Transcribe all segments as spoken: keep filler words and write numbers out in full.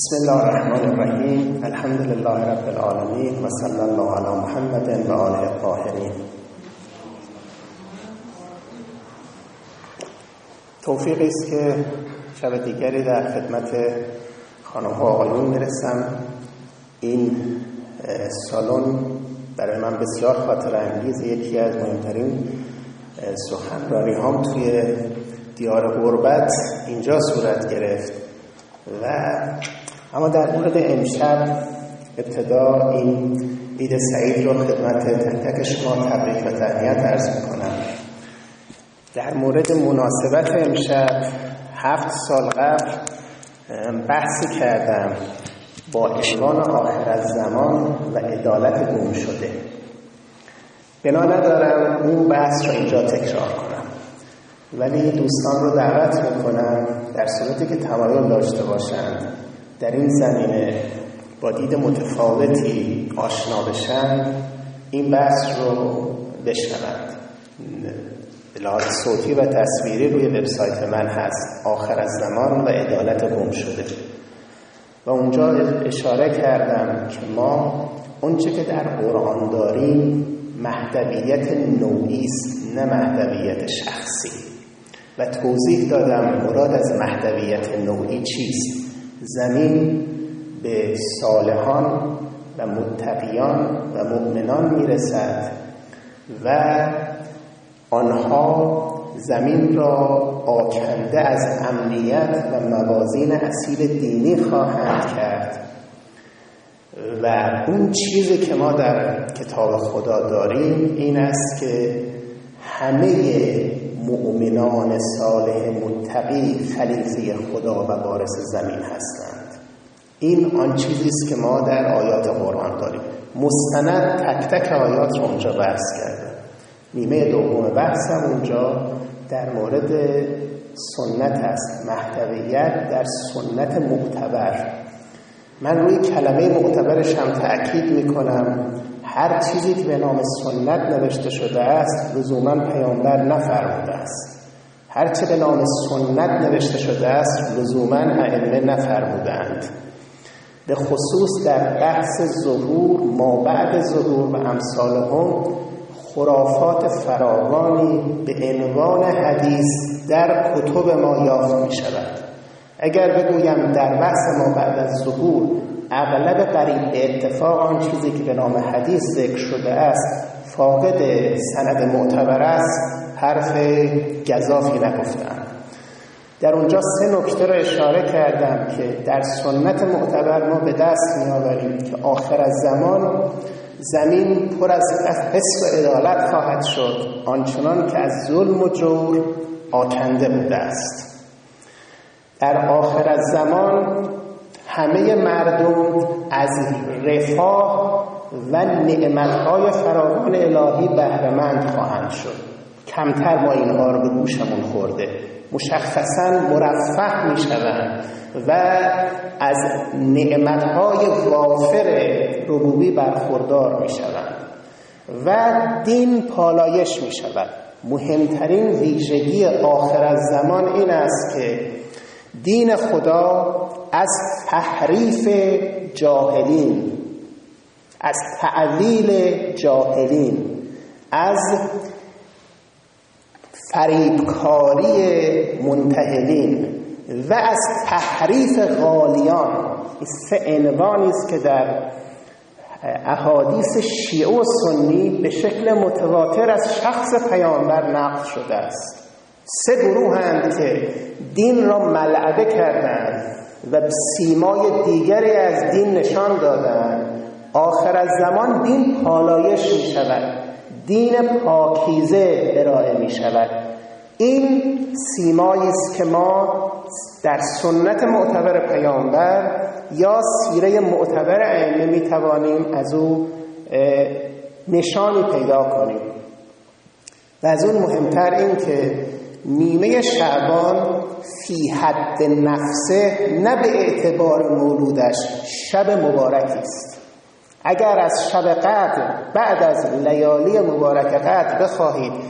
بسم الله الرحمن الرحیم. الحمد لله رب العالمین و صلی الله علی محمد و آله الطاهرین. توفیقی است که شب دیگری در خدمت خانم ها آقایون میرسم. این سالن برای من بسیار خاطره انگیز، یکی از مهمترین سخنرانی هام توی دیار غربت اینجا صورت گرفت. و اما در مورد امشب ابتدا این عید سعید رو خدمت تک تک شما تبریک و تهنیت عرض میکنم. در مورد مناسبت امشب هفت سال قبل بحثی کردم با عنوان آخر الزمان و عدالت گم شده. بنا ندارم اون بحث رو اینجا تکرار کنم، ولی دوستان رو دعوت میکنم در صورتی که تمایل داشته باشند در این زمینه با دید متفاوتی آشنا بشن، این بحث رو بشنوند. به لحاظ صوتی و تصویری روی وبسایت من هست، آخر الزمان و عدالت گم شده، و اونجا اشاره کردم که ما اونچه که در قرآن داریم مهدویت نوعی است، نه مهدویت شخصی، و توضیح دادم مراد از مهدویت نوعی چیست. زمین به صالحان و متقیان و مؤمنان میرسد و آنها زمین را آکنده از امنیت و موازین اصیل دینی خواهند کرد، و اون چیزی که ما در کتاب خدا داریم این است که همه مؤمنان صالح متقی خلیفه خدا و وارث زمین هستند. این آن چیزی است که ما در آیات قرآن داریم. مستند تک تک آیات رو اونجا بحث کردم. نیمه دوم بحثم اونجا در مورد سنت است، محتویت در سنت معتبر. من روی کلمه معتبرش هم تأکید میکنم. هر چیزی که به نام سنت نوشته شده است لزوما پیامبر نفرموده است. هر چه به نام سنت نوشته شده است لزوما ائمه نفرمودند. به خصوص در بحث ظهور، ما بعد ظهور و امثالهم خرافات فراوانی به عنوان حدیث در کتب ما یافت می شود. اگر بگویم در بحث ما بعد از ظهور اغلب قریب به اتفاق آن چیزی که به نام حدیث ذکر شده است فاقد سند معتبر است، حرف گزافی نگفتم. در اونجا سه نکته را اشاره کردم که در سنت معتبر ما به دست می‌آوریم که آخر الزمان زمین پر از قسط و عدالت خواهد شد، آنچنان که از ظلم و جور آکنده بوده است. در آخر الزمان همه مردم از رفاه و نعمتهای فراوان الهی بهره‌مند خواهند شد. کمتر ما اینها رو به گوشمون خورده. مشخصاً مرفه میشوند و از نعمتهای وافر ربوبی برخوردار میشوند و دین پالایش میشود. مهمترین ویژگی آخر الزمان این است که دین خدا از تحریف جاهلین، از تعلیل جاهلین، از فریبکاری منتهلین و از تحریف غالیان، این سه عنوانی است که در احادیث شیعه و سنی به شکل متواتر از شخص پیامبر نقل شده است. سه گروه هستند که دین را ملعبه کردند و سیمای دیگری از دین نشان دادند. آخر الزمان دین پالایش می شود، دین پاکیزه ارائه می شود. این سیمایی است که ما در سنت معتبر پیامبر یا سیره معتبر ائمه می توانیم از او نشانی پیدا کنیم. و از اون مهمتر این که نیمه شعبان فی حد نفسه نه به اعتبار مولودش شب مبارکی است. اگر از شب قدر بعد از لیالی مبارک قدر بخواهید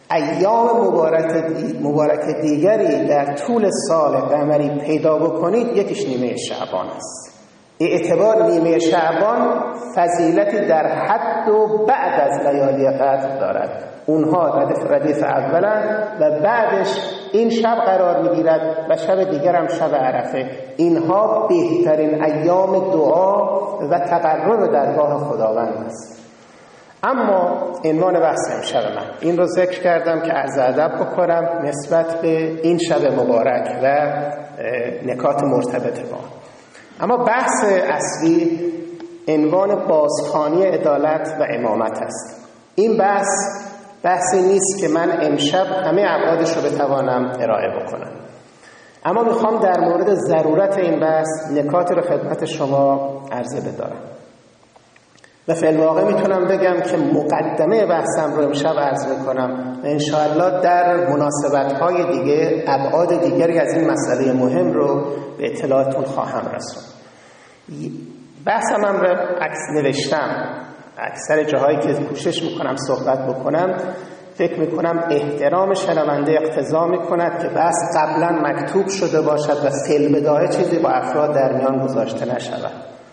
ایام مبارک مبارک دیگری در طول سال قمری پیدا بکنید، یکیش نیمه شعبان است. اعتبار نیمه شعبان فضیلتی در حد و بعد از لیالی قدر دارد. اونها ردیف, ردیف اولن و بعدش این شب قرار میگیرد و شب دیگر هم شب عرفه. اینها بهترین ایام دعا و تقرب درگاه خداوند است. اما عنوان بحث امشب من این رو ذکر کردم که عرض ادب بکنم نسبت به این شب مبارک و نکات مرتبط با. اما بحث اصلی عنوان بازخوانی عدالت و امامت است. این بحث بحثی نیست که من امشب همه ابعادش رو بتوانم ارائه بکنم، اما میخوام در مورد ضرورت این بحث نکاتی رو خدمت شما عرضه بدارم و فی الواقع میتونم بگم که مقدمه بحثم رو امشب عرض میکنم و انشاءالله در مناسبت‌های دیگه ابعاد دیگری از این مسئله مهم رو به اطلاعتون خواهم رسوند. بحثم هم رو عکس نوشتم، اکثر جاهایی که کوشش میکنم صحبت بکنم فکر میکنم احترام شنونده اقتضا میکند که بحث قبلا مکتوب شده باشد و فی البداهه چیزی با افراد در میان گذاشته نشود.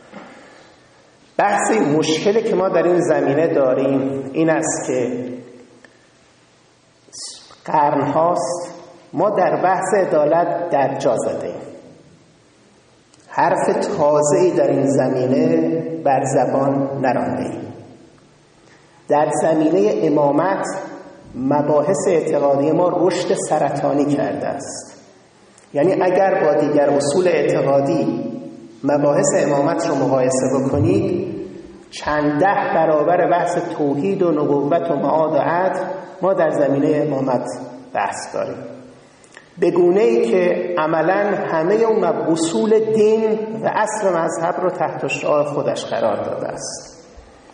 بحث مشکلی که ما در این زمینه داریم این است که قرن هاست ما در بحث عدالت در جا زدیم. حرف تازه‌ای در این زمینه بر زبان نرانده‌ایم. در زمینه امامت مباحث اعتقادی ما رشد سرطانی کرده است. یعنی اگر با دیگر اصول اعتقادی مباحث امامت رو مقایسه بکنید، چند ده برابر بحث توحید و نبوت و معاد و عدل ما در زمینه امامت بحث داریم، به گونه‌ای که عملاً همه اون اصول دین و اصل مذهب رو تحت شعاع خودش قرار داده است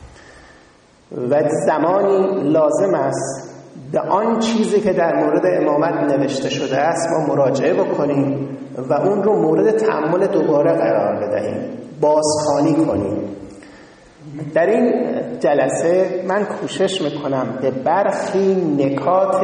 و زمانی لازم است به آن چیزی که در مورد امامت نوشته شده است ما مراجعه بکنیم و اون رو مورد تأمل دوباره قرار بدهیم، بازخوانی کنیم. در این جلسه من کوشش میکنم به برخی نکات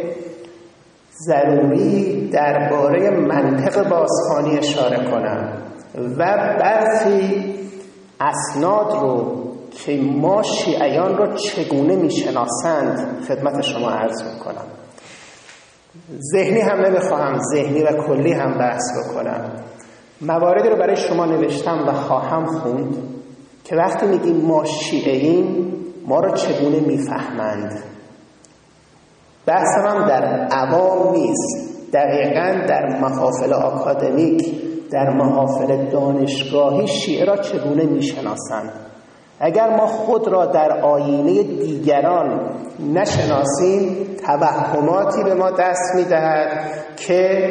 ضروری درباره منطق بازخوانی اشاره کنم و برخی اسناد رو که ما شیعیان رو چگونه میشناسند خدمت شما عرض میکنم. ذهنی هم نمیخواهم، ذهنی و کلی هم بحث بکنم. مواردی رو برای شما نوشتم و خواهم خوند که وقتی میگیم ما شیعییم ما رو چگونه میفهمند. بحثم هم در عوام نیست، دقیقاً در محافل آکادمیک، در محافل دانشگاهی شیعه را چگونه میشناسند. اگر ما خود را در آینه دیگران نشناسیم توهماتی به ما دست میدهد که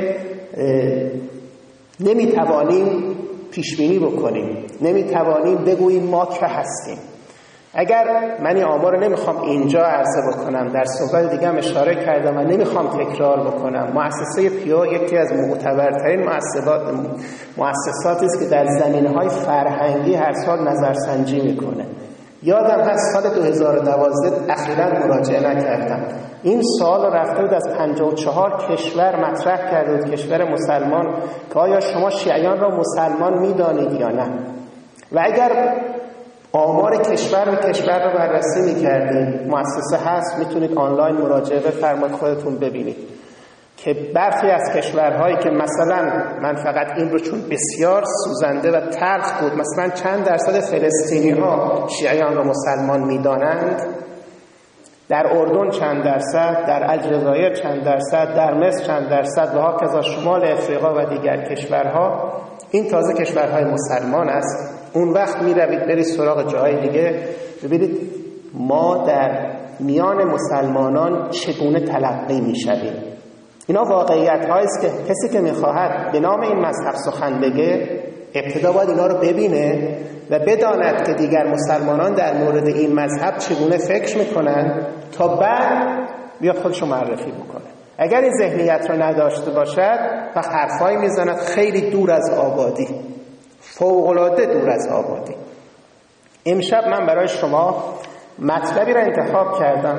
نمیتوانیم پیشبینی بکنیم، نمیتوانیم بگوییم ما که هستیم. اگر من این آمار رو نمیخوام اینجا عرضه بکنم، در صحبت دیگه هم اشاره کردم و نمیخوام تکرار بکنم، مؤسسه پیو یکی از معتبرترین مؤسسات مؤسساتی است که در زمینه‌های فرهنگی هر سال نظرسنجی میکنه. یادم هست سال دو هزار و دوازده اخیراً مراجعه نکردم، این سال رفته بود از پنجاه و چهار کشور مطرح کرده بود، کشور مسلمان، که آیا شما شیعیان را مسلمان میدانید یا نه. و اگر آمار کشور و کشور رو بررسی می‌کردید، مؤسسه هست میتونید آنلاین مراجعه بفرمایید خودتون ببینید که برخی از کشورهایی که مثلا من فقط این رو چون بسیار سوزنده و تلخ بود، مثلا چند درصد فلسطینی‌ها شیعیان رو مسلمان می‌دانند، در اردن چند درصد، در الجزایر چند درصد، در مصر چند درصد و هاکذا شمال افریقا و دیگر کشورها. این تازه کشورهای مسلمان است. اون وقت می روید برید سراغ جاهای دیگه ببینید ما در میان مسلمانان چگونه تلقی می شویم. اینا واقعیت هاییست که کسی که می خواهد به نام این مذهب سخن بگه ابتدا باید اینا رو ببینه و بداند که دیگر مسلمانان در مورد این مذهب چگونه فکر می کنند تا بعد بیاد خودشو معرفی بکنه. اگر این ذهنیت رو نداشته باشد و حرفایی می زند خیلی دور از آبادی، فوق‌العاده دور از آبادی. امشب من برای شما مطلبی را انتخاب کردم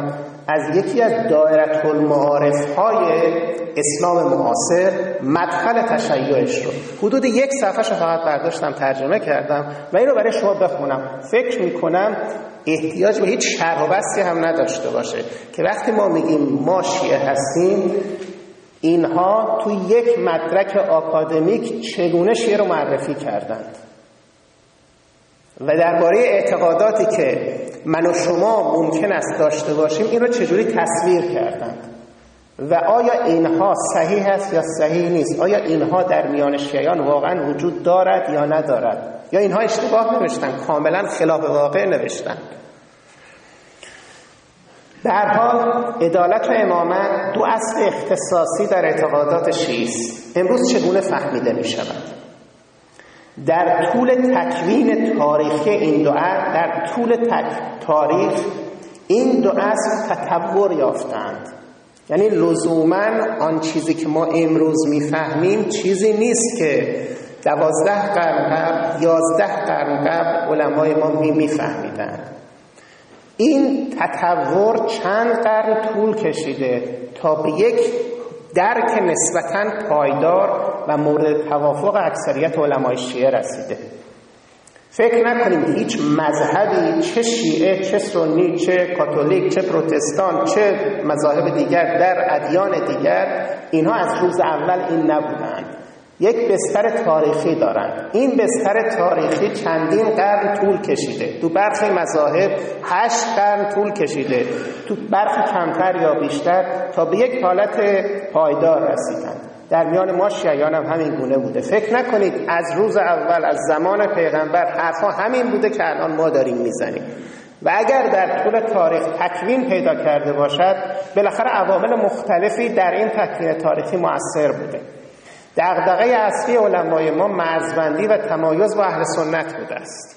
از یکی از دایره المعارف های اسلام معاصر مدخل تشیعش رو حدود یک صفحه رو فقط برداشتم ترجمه کردم و این رو برای شما بخونم. فکر میکنم احتیاج به هیچ شرح و بسطی هم نداشته باشه که وقتی ما میگیم ما شیعه هستیم، اینها تو یک مدرک آکادمیک چگونه شیعه رو معرفی کردند و درباره اعتقاداتی که من و شما ممکن است داشته باشیم این رو چجوری تصویر کردند و آیا اینها صحیح است یا صحیح نیست، آیا اینها در میان شیعیان واقعا وجود دارد یا ندارد، یا اینها اشتباه نوشتن، کاملا خلاف واقع نوشتن. در حال عدالت و امامت دو اصل اختصاصی در اعتقادات شیعه است. امروز چگونه فهمیده می شود؟ در طول تکوین تاریخی این دو اصل، در طول تاریخ این دو اصل تطور یافتند. یعنی لزوماً آن چیزی که ما امروز میفهمیم چیزی نیست که دوازده قرن قبل، یازده قرن قبل علمای ما میفهمیدن. این تطور چند قرن طول کشیده تا به یک درک نسبتاً پایدار و مورد توافق اکثریت علمای شیعه رسیده. فکر نکنیم هیچ مذهبی، چه شیعه، چه سنی، چه کاتولیک، چه پروتستان، چه مذاهب دیگر در ادیان دیگر، اینها از روز اول این نبودند. یک بستر تاریخی دارند. این بستر تاریخی چندین قرن طول کشیده. تو برخی مذاهب هشت قرن طول کشیده، تو برخی کمتر یا بیشتر، تا به یک حالت پایدار رسیدند. در میان ما شیعیان هم همین گونه بوده. فکر نکنید از روز اول، از زمان پیغمبر حرفا همین بوده که الان ما داریم میزنیم. و اگر در طول تاریخ تکوین پیدا کرده باشد، بالاخره عوامل مختلفی در این تکوین تاریخی مؤثر بوده. دغدغه اصلی علمای ما مرزبندی و تمایز با اهل سنت بوده است.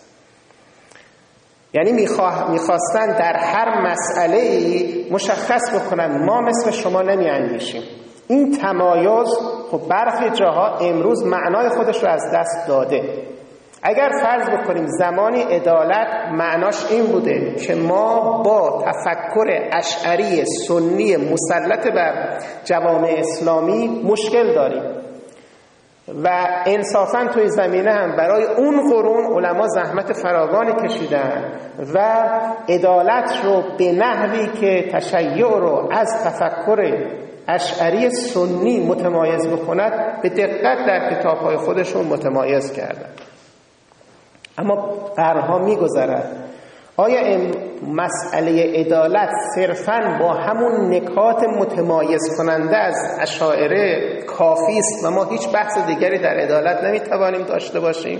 یعنی میخواه میخواستن در هر مسئله‌ای مشخص بکنن ما مثل شما نمیاندیشیم. این تمایز خب برخی جاها امروز معنای خودش رو از دست داده. اگر فرض بکنیم زمانی عدالت معناش این بوده که ما با تفکر اشعری سنی مسلط بر جوامع اسلامی مشکل داریم و انصافاً توی زمینه هم برای اون قرون علما زحمت فراوانی کشیدن و عدالت رو به نحوی که تشیع رو از تفکر اشعری سنی متمایز بکند به دقت در کتاب‌های خودشون متمایز کردن. اما قرن‌ها می‌گذرد. آیا این مسئله عدالت صرفاً با همون نکات متمایز کننده از اشاعره کافی است و ما هیچ بحث دیگری در عدالت نمی‌توانیم داشته باشیم؟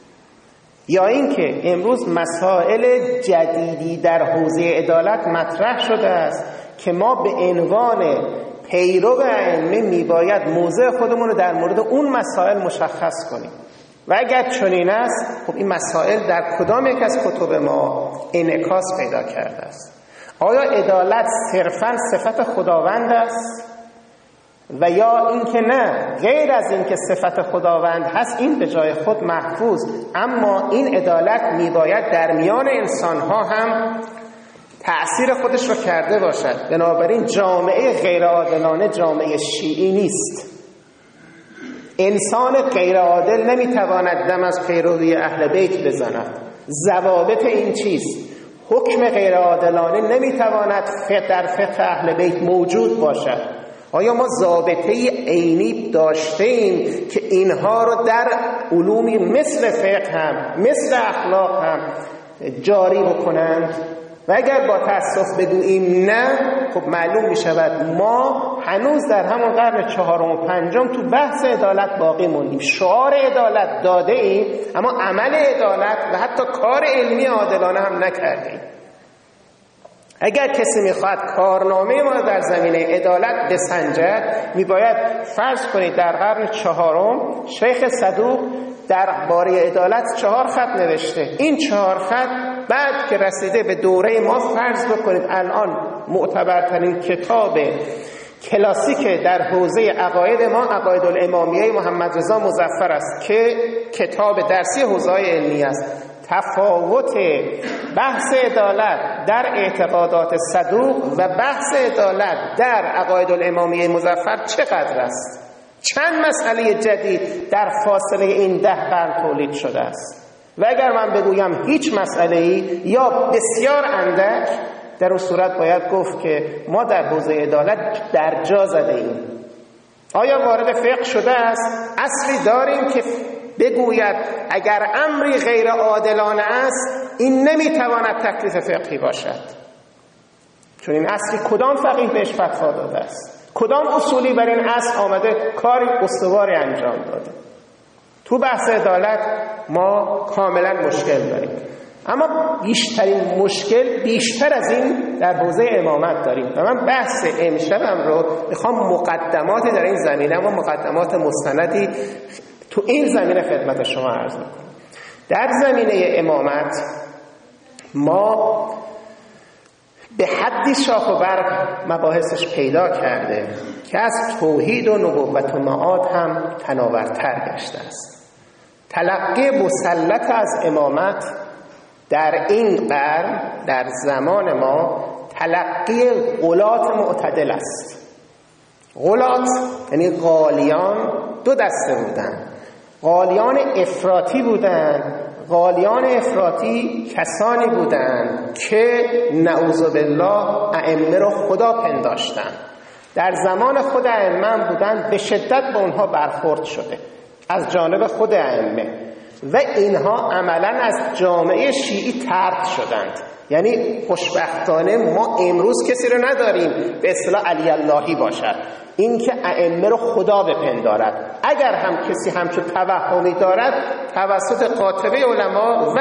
یا اینکه امروز مسائل جدیدی در حوزه عدالت مطرح شده است که ما به عنوان پیرو ائمه میباید موضع خودمون رو در مورد اون مسائل مشخص کنیم و اگر چنین است خب این مسائل در کدام یک از کتب ما انعکاس پیدا کرده است؟ آیا عدالت صرفاً صفت خداوند است و یا اینکه نه، غیر از اینکه صفت خداوند هست این به جای خود محفوظ، اما این عدالت میباید در میان انسانها هم تأثیر خودش رو کرده باشد. بنابراین جامعه غیر عادلانه جامعه شیعی نیست. انسان غیر عادل نمیتواند دم از پیروی اهل بیت بزند. ضوابط این چیست؟ حکم غیر عادلانه نمیتواند در فقه اهل بیت موجود باشد. آیا ما ضابطه عینی داشته ایم که اینها رو در علومی مثل فقه هم مثل اخلاق هم جاری بکنند؟ و اگر با تأسف بگوییم نه، خب معلوم می شود ما هنوز در همون قرن چهارم و پنجم تو بحث عدالت باقی موندیم. شعار عدالت داده ایم اما عمل عدالت و حتی کار علمی عادلانه هم نکردیم. اگر کسی میخواد کارنامه ما در زمینه عدالت بسنجد، میباید فرض کنید در قرن چهارم شیخ صدوق در باره عدالت چهار خط نوشته. این چهار خط بعد که رسیده به دوره ما فرض بکنید الان معتبرترین کتاب کلاسیک در حوزه عقاید ما عقاید الامامیه محمد رضا مظفر است که کتاب درسی حوزه علمی است. تفاوت بحث عدالت در اعتقادات صدوق و بحث عدالت در عقاید الامامیه مظفر چقدر است؟ چند مسئله جدید در فاصله این ده قرن تولید شده است؟ و اگر من بگویم هیچ مسئله‌ای یا بسیار اندک، در اون صورت باید گفت که ما در حوزه عدالت در جا زده ایم. آیا وارد فقه شده است؟ اصلی داریم که بگوید اگر امری غیر عادلانه است این نمیتواند تکلیف فقهی باشد؟ چون این اصلی کدام فقیه بهش فتوا داده است؟ کدام اصولی بر این اصل آمده کاری استواری انجام داده؟ تو بحث عدالت ما کاملا مشکل داریم. اما بیشترین مشکل بیشتر از این در حوزه امامت داریم و من بحث امشبم رو میخوام مقدماتی در این زمینه و مقدمات مستندی تو این زمینه خدمت شما عرض میکنم. در زمینه امامت ما به حدی شاخ و برگ مباحثش پیدا کرده که از توحید و نبوت و معاد هم تناورتر گشته است. تلقی مسلط از امامت در این قرن در زمان ما تلقی غلات معتدل است. غلات یعنی غالیان دو دسته بودند. غالیان افراطی بودند. غالیان افراطی کسانی بودند که نعوذ بالله ائمه را خدا پنداشتند. در زمان خود ائمه بودند، به شدت به اونها برخورد شده از جانب خود ائمه و اینها عملاً از جامعه شیعی طرد شدند. یعنی خوشبختانه ما امروز کسی رو نداریم به اصطلاح علی اللهی باشد، این که ائمه رو خدا بپندارد. اگر هم کسی همچون توهمی دارد توسط قاطبه علما و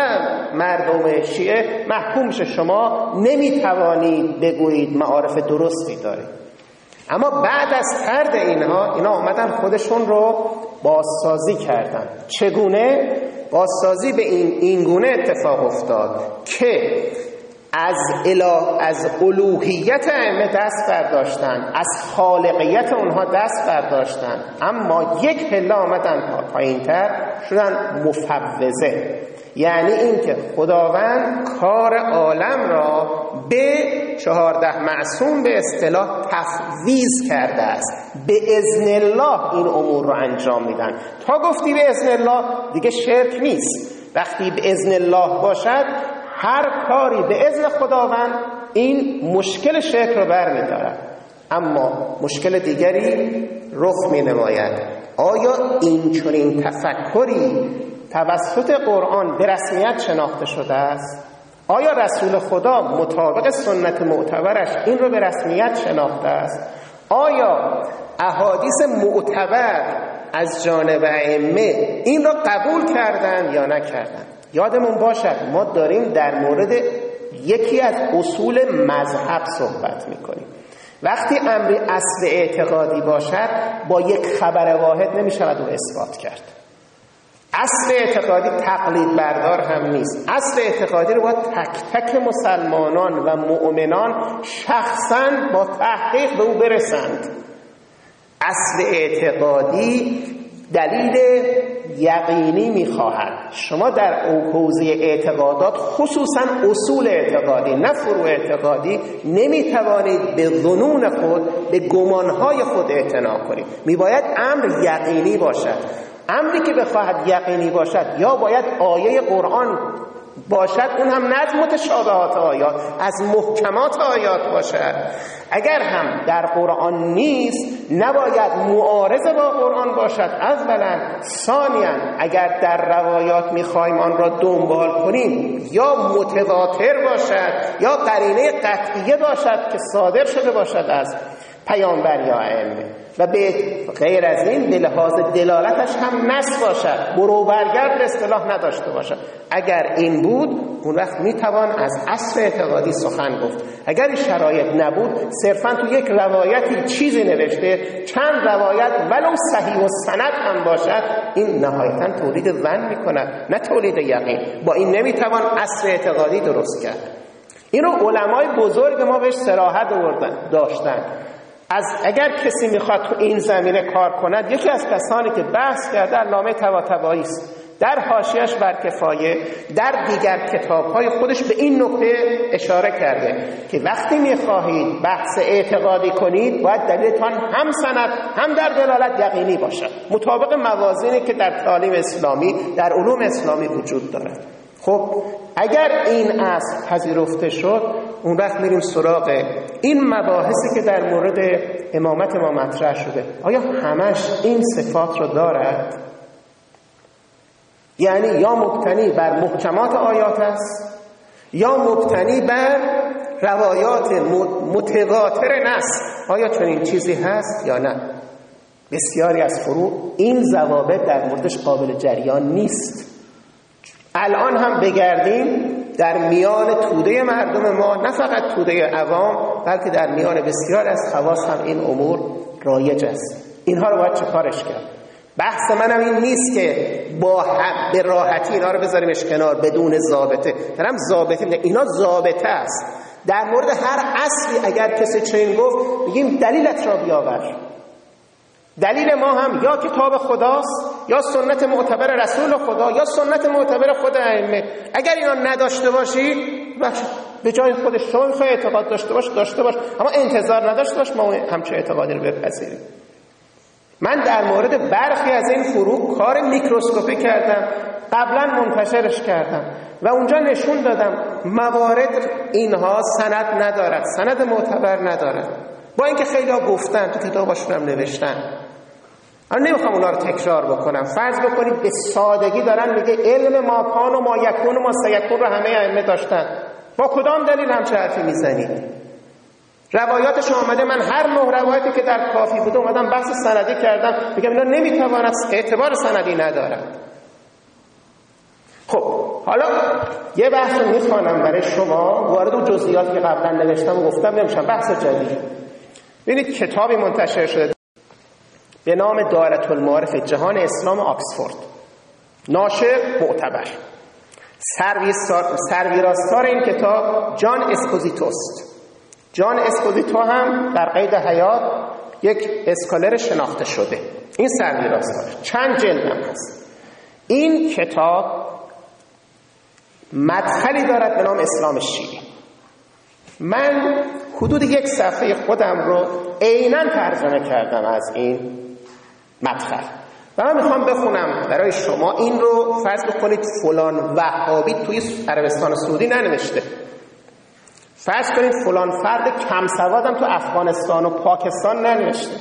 مردم شیعه محکوم میشه، شما نمیتوانید بگویید معارف درستی دارید. اما بعد از طرد اینها اینا آمدن خودشون رو بازسازی کردن. چگونه؟ بازسازی به این اینگونه اتفاق افتاد که از اله از الوهیت ائمه دست برداشتن، از خالقیت اونها دست برداشتن، اما یک پله آمدن پایین‌تر شدن مفوضه. یعنی اینکه خداوند کار عالم را به چهارده معصوم به اصطلاح تفویض کرده است. به اذن الله این امور رو انجام میدن. تا گفتی به اذن الله دیگه شرک نیست. وقتی به اذن الله باشد هر کاری به اذن خداوند این مشکل شرک رو برمی‌دارد. اما مشکل دیگری رخ می‌نماید. آیا این چنین تفکری توسط قرآن به رسمیت شناخته شده است؟ آیا رسول خدا مطابق سنت معتبرش این رو به رسمیت شناخته است؟ آیا احادیث معتبر از جانب ائمه این را قبول کردند یا نکردند؟ یادمون باشد ما داریم در مورد یکی از اصول مذهب صحبت میکنیم. وقتی امری اصل اعتقادی باشد با یک خبر واحد نمیشود او اثبات کرد. اصل اعتقادی تقلید بردار هم نیست. اصل اعتقادی رو باید تک تک مسلمانان و مؤمنان شخصاً با تحقیق به او برسند. اصل اعتقادی دلیل یقینی میخواهد. شما در حوزه اعتقادات خصوصا اصول اعتقادی نه فروع اعتقادی نمیتوانید به ظنون خود به گمانهای خود اعتنا کنید. میباید امر یقینی باشد. امری که بخواهد یقینی باشد یا باید آیه قرآن باشد، اون هم نه از متشابهات آیات، از محکمات آیات باشد. اگر هم در قرآن نیست نباید معارض با قرآن باشد اولا. ثانیاً اگر در روایات میخوایم آن را دنبال کنیم یا متواتر باشد یا قرینه قطعیه باشد که صادر شده باشد از پیامبر یا ائمه و به غیر از این به لحاظ دلالتش هم نص باشد، برو برگرد به اصطلاح نداشته باشد. اگر این بود اون وقت میتوان از اصل اعتقادی سخن گفت. اگر این شرایط نبود صرفا تو یک روایتی چیزی نوشته، چند روایت ولو صحیح و سند هم باشد، این نهایتا تولید ظن میکند نه تولید یقین. با این نمیتوان اصل اعتقادی درست کرد. این رو علمای بزرگ ما بهش صراحت داشتن. از اگر کسی میخواد تو این زمینه کار کند، یکی از کسانی که بحث کرده علامه طباطبایی است. در حاشیه‌اش بر کفایه در دیگر کتاب‌های خودش به این نکته اشاره کرده که وقتی می‌خواهید بحث اعتقادی کنید باید دلیلتان هم سند هم در دلالت یقینی باشد، مطابق موازینی که در تعالیم اسلامی در علوم اسلامی وجود دارد. خب اگر این اصل پذیرفته شد، اون وقت میریم سراغ این مباحثی که در مورد امامت ما مطرح شده. آیا همش این صفات رو دارد؟ یعنی یا مبتنی بر محکمات آیات است یا مبتنی بر روایات متواتر نص. آیا چنین چیزی هست یا نه؟ بسیاری از فروع این ضوابط در موردش قابل جریان نیست. الان هم بگردیم در میان توده مردم ما، نه فقط توده عوام بلکه در میان بسیار از خواص هم این امور رایج است. اینها رو باید چکارش کرد؟ بحث منم این نیست که با به راحتی اینا رو بذاریمش کنار بدون ضابطه. دارم ضابطه میگم، اینا ضابطه است. در مورد هر اصلی اگر کسی چنین گفت میگیم دلیلت را بیاور. دلیل ما هم یا کتاب خداست یا سنت معتبر رسول خدا یا سنت معتبر خود ائمه. اگر اینا نداشته باشی به جای خودش شما میخوای اعتقاد داشته باش داشته باش، اما انتظار نداشته باش ما همچه اعتقادی رو بپذیریم. من در مورد برخی از این فروع کار میکروسکوپی کردم، قبلا منتشرش کردم و اونجا نشون دادم موارد اینها سند ندارد، سند معتبر ندارد، با اینکه خیلی ها گفتن تو کتاباشون هم نوشتن. من نمیخوام اونا رو تکرار بکنم. فرض بکنید به سادگی دارن میگه علم ما کان و ما یکون و ما سیکون رو همه ائمه داشتن. با کدام دلیل همچه حرفی میزنید؟ روایاتش آمده، من هر نه روایتی که در کافی بوده اومدم بحث سندی کردم، میگم اینا نمیتواند اعتبار سندی ندارد. خب حالا یه بحث رو میخوانم برای شما، وارد اون جزئیاتی که قبلا نوشتم و گفتم نمیشم، بحث جدید. ببینید کتابی منتشر شده به نام دایره المعارف جهان اسلام آکسفورد، ناشر معتبر، سرویراستار این کتاب جان اسپوزیتوست. جان اسپوزیتو هم در قید حیات یک اسکالر شناخته شده. این سرویراستار چند جلد هم هست. این کتاب مدخلی دارد به نام اسلام شیعی. من حدود یک صفحه خودم رو عیناً ترجمه کردم از این مدخل و من میخوام بخونم برای شما. این رو فرض بکنید فلان وهابی توی عربستان سعودی ننوشته، فرض کنید فلان فرد کم سوادم تو افغانستان و پاکستان ننوشته.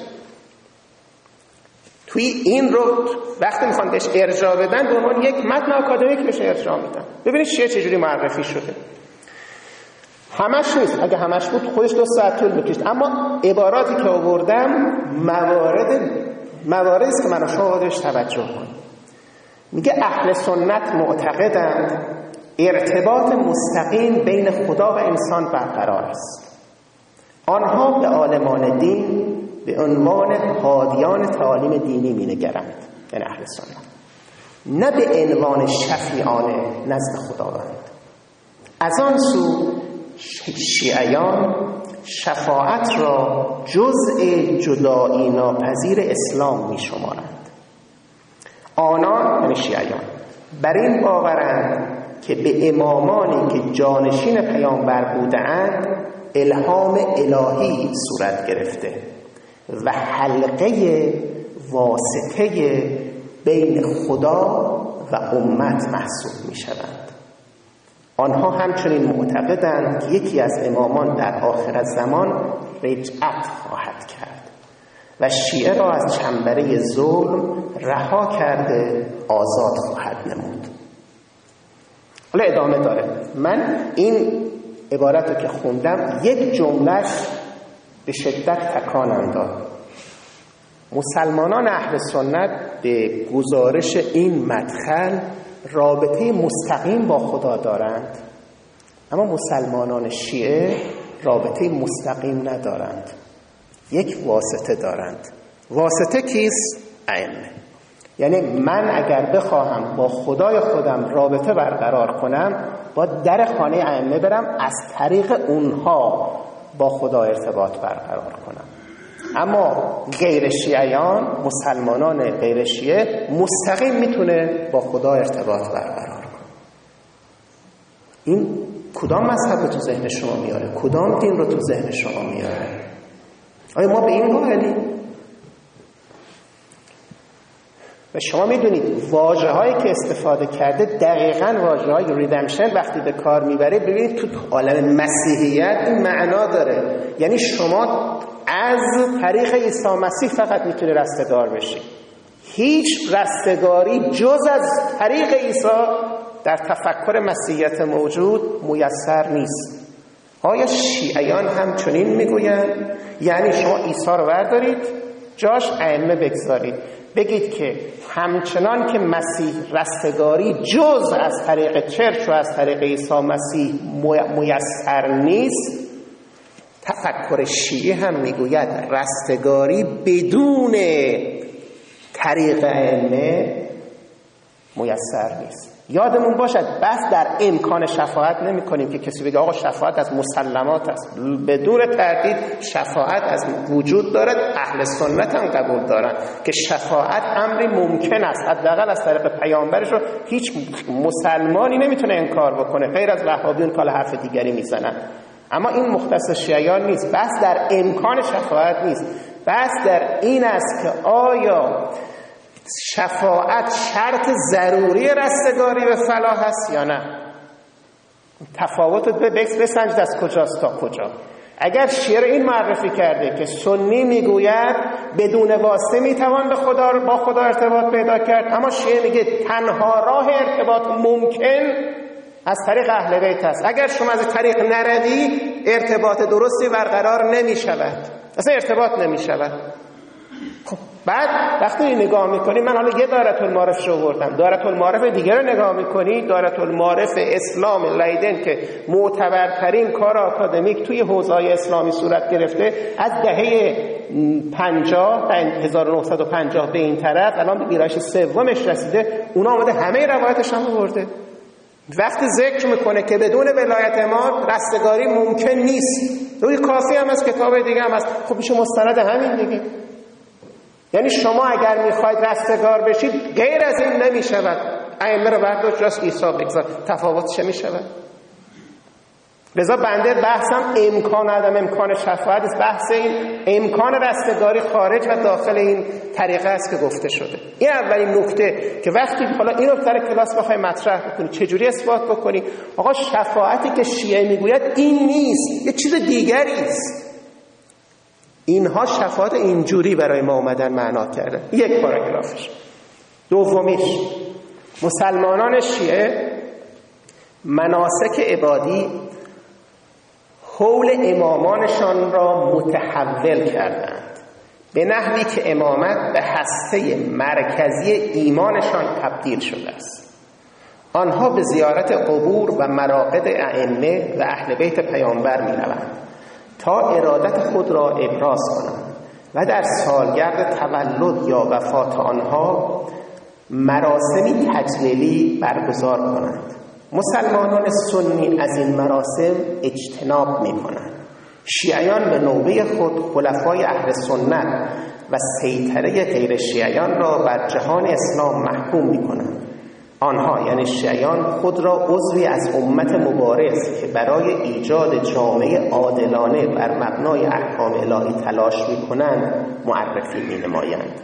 توی این رو وقتی میخوان بهش ارجاع بدن به عنوان یک متن آکادمیک بهش ارجاع میدن. ببینید شیعه چجوری معرفی شده. همش نیست، اگه همش بود خودش دو ساعت طول میکشید، اما عباراتی که آوردم موارد مواردی است که من شما بهش توجه کنید. میگه اهل سنت معتقدند ارتباط مستقیم بین خدا و انسان برقرار است. آنها به عالمان دین به عنوان هادیان تعالیم دینی می‌نگرند، یعنی اهل سنت، نه به عنوان شفیعان نزد خداوند. از آن سو شیعیان شفاعت را جزء جدایی ناپذیر اسلام می‌شمارند. آنان یعنی شیعیان بر این باورند که به امامانی که جانشین پیامبر بودند الهام الهی صورت گرفته و حلقه واسطه بین خدا و امت محسوب می شوند. آنها همچنین معتقدند که یکی از امامان در آخر زمان رجعت خواهد کرد و شیعه را از چنبره ظلم رها کرده آزاد خواهد نمود. حالا ادامه داره. من این عبارت رو که خوندم یک جملهش به شدت تکانم داد. مسلمانان اهل سنت به گزارش این مدخل رابطه مستقیم با خدا دارند، اما مسلمانان شیعه رابطه مستقیم ندارند، یک واسطه دارند. واسطه کیست؟ ائمه. یعنی من اگر بخواهم با خدای خودم رابطه برقرار کنم با در خانه ائمه برم، از طریق اونها با خدا ارتباط برقرار کنم. اما غیر شیعیان، مسلمانان غیر شیعه مستقیم میتونه با خدا ارتباط برقرار کنه. این کدام مذهب رو تو ذهن شما میاره؟ کدام دین رو تو ذهن شما میاره؟ آیا ما به این قائلیم؟ و شما میدونید واژه هایی که استفاده کرده دقیقاً واژه های ریدمشن وقتی به کار میبره، ببینید تو عالم مسیحیت این معنا داره. یعنی شما از طریق عیسی مسیح فقط میتونه رستگار بشی. هیچ رستگاری جز از طریق عیسی در تفکر مسیحیت موجود میسر نیست. آیا شیعیان هم چنین میگویند؟ یعنی شما عیسی رو بردارید جاش ائمه بگذارید، بگید که همچنان که مسیح رستگاری جز از طریق چرچ و از طریق عیسی مسیح میسر نیست، تفکر شیعی هم میگوید رستگاری بدون طریق ائمه میسر نیست. یادمون باشد بس در امکان شفاعت نمی کنیم که کسی بگه آقا شفاعت از مسلمات است. بدون تردید شفاعت از وجود دارد. اهل سنت هم قبول دارن که شفاعت امری ممکن است، حداقل از طریق پیامبرش رو هیچ مسلمانی نمیتونه انکار بکنه، غیر از وهابیون که حرف دیگری میزنن. اما این مختص شیعیان نیست. بس در امکان شفاعت نیست، بس در این است که آیا شفاعت شرط ضروری رستگاری به فلاح است یا نه. تفاوت به بسنجید از کجاست تا کجا. اگر شیعه این معرفی کرده که سنی میگوید بدون واسطه میتوان به خدا با خدا ارتباط پیدا کرد، اما شیعه میگه تنها راه ارتباط ممکن از طریق اهل بیت است. اگر شما از طریق نروی ارتباط درستی برقرار نمیشود، اصلا ارتباط نمیشود. خب بعد وقتی نگاه میکنی، من حالا یه دایره المعارف رو آوردم، دایره المعارف دیگه رو نگاه میکنی، دایره المعارف اسلام لیدن که معتبرترین کار آکادمیک توی حوزه‌های اسلامی صورت گرفته از دهه پنجاه هزار و نهصد و پنجاه به این طرف الان به ویرایش سومش رسیده، اونا آمده همه روایتش هم آورده. وقتی ذکر میکنه که بدون ولایت امام رستگاری ممکن نیست، روی کافی هم از کتاب دیگه هم از خب میشه مستند همین دیگه. یعنی شما اگر میخواید رستگار بشید غیر از این نمیشود. ائمه رو برداشت جاست عیسی بگذار، تفاوتش میشود. لذا بنده بحثم امکان عدم امکان شفاعت است، بحث این امکان رستگاری خارج و داخل این طریقه است که گفته شده. این اولین نکته که وقتی حالا اینو سر کلاس بخوای مطرح بکنی چجوری اثبات بکنی، آقا شفاعتی که شیعه میگوید این نیست، یه چیز دیگری است. اینها شفاعت اینجوری برای ما اومدن معنا کردن. یک پاراگرافش. دومیش، مسلمانان شیعه مناسک عبادی حول امامانشان را متحول کردند به نحوی که امامت به هسته مرکزی ایمانشان تبدیل شده است. آنها به زیارت قبور و مراقد ائمه و اهل بیت پیامبر می روند تا ارادت خود را ابراز کنند و در سالگرد تولد یا وفات آنها مراسمی تجلیلی برگزار کنند. مسلمانان سنی از این مراسم اجتناب می کنند. شیعیان به نوبه خود خلفای اهل سنت و سیطره غیر شیعیان را بر جهان اسلام محکوم می کنند. آنها یعنی شیعیان خود را عضوی از امت مبارز که برای ایجاد جامعه عادلانه بر مبنای احکام الهی تلاش می کنند معرفی می نمایند.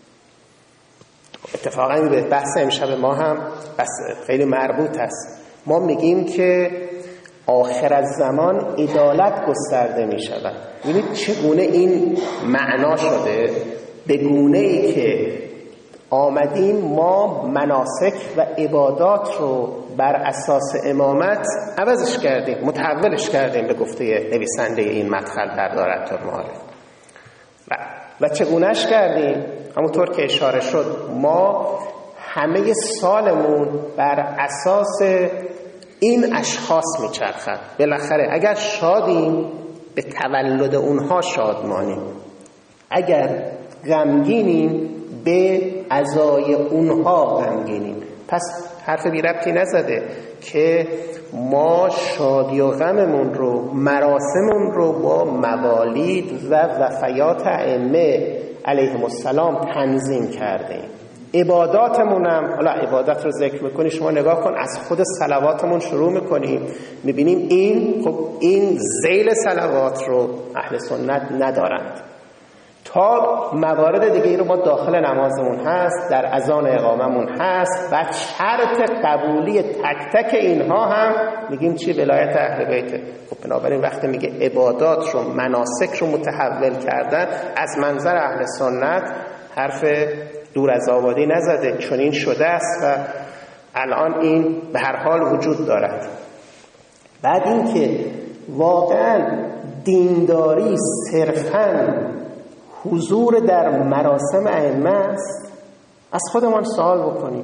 اتفاقا به بحث امشب ما هم بس خیلی مربوط است. ما میگیم که آخر از زمان عدالت گسترده می شود. ببینید چگونه این معنا شده، به گونه ای که آمدیم ما مناسک و عبادات رو بر اساس امامت عوضش کردیم، متحولش کردیم به گفته نویسنده این مدخل در دایره المعارف. و, و چگونهش کردیم؟ همونطور که اشاره شد، ما همه سالمون بر اساس این اشخاص میچرخد. بالاخره اگر شادیم به تولد اونها شادمانیم، اگر غمگینیم به عزای اونها غمگینیم. پس حرف بی ربطی نزده. که ما شادی و غممون رو، مراسممون رو با موالید و وفیات ائمه علیهم السلام تنظیم کردیم. عباداتمونم، حالا عبادت رو ذکر میکنی، شما نگاه کن از خود صلواتمون شروع میکنیم، میبینیم این خب این ذیل صلوات رو اهل سنت ندارند. تا موارد دیگه ای رو ما داخل نمازمون هست، در اذان اقاممون هست و شرط قبولی تک تک اینها هم میگیم چی؟ ولایت اهل بیته. خب بنابراین وقتی میگه عبادات رو، مناسک رو متحول کردن، از منظر اهل سنت حرف دور از آبادی نزده، چون این شده است و الان این به هر حال وجود دارد. بعد این که واقعا دینداری صرفاً حضور در مراسم ائمه است، از خودمان سوال بکنیم.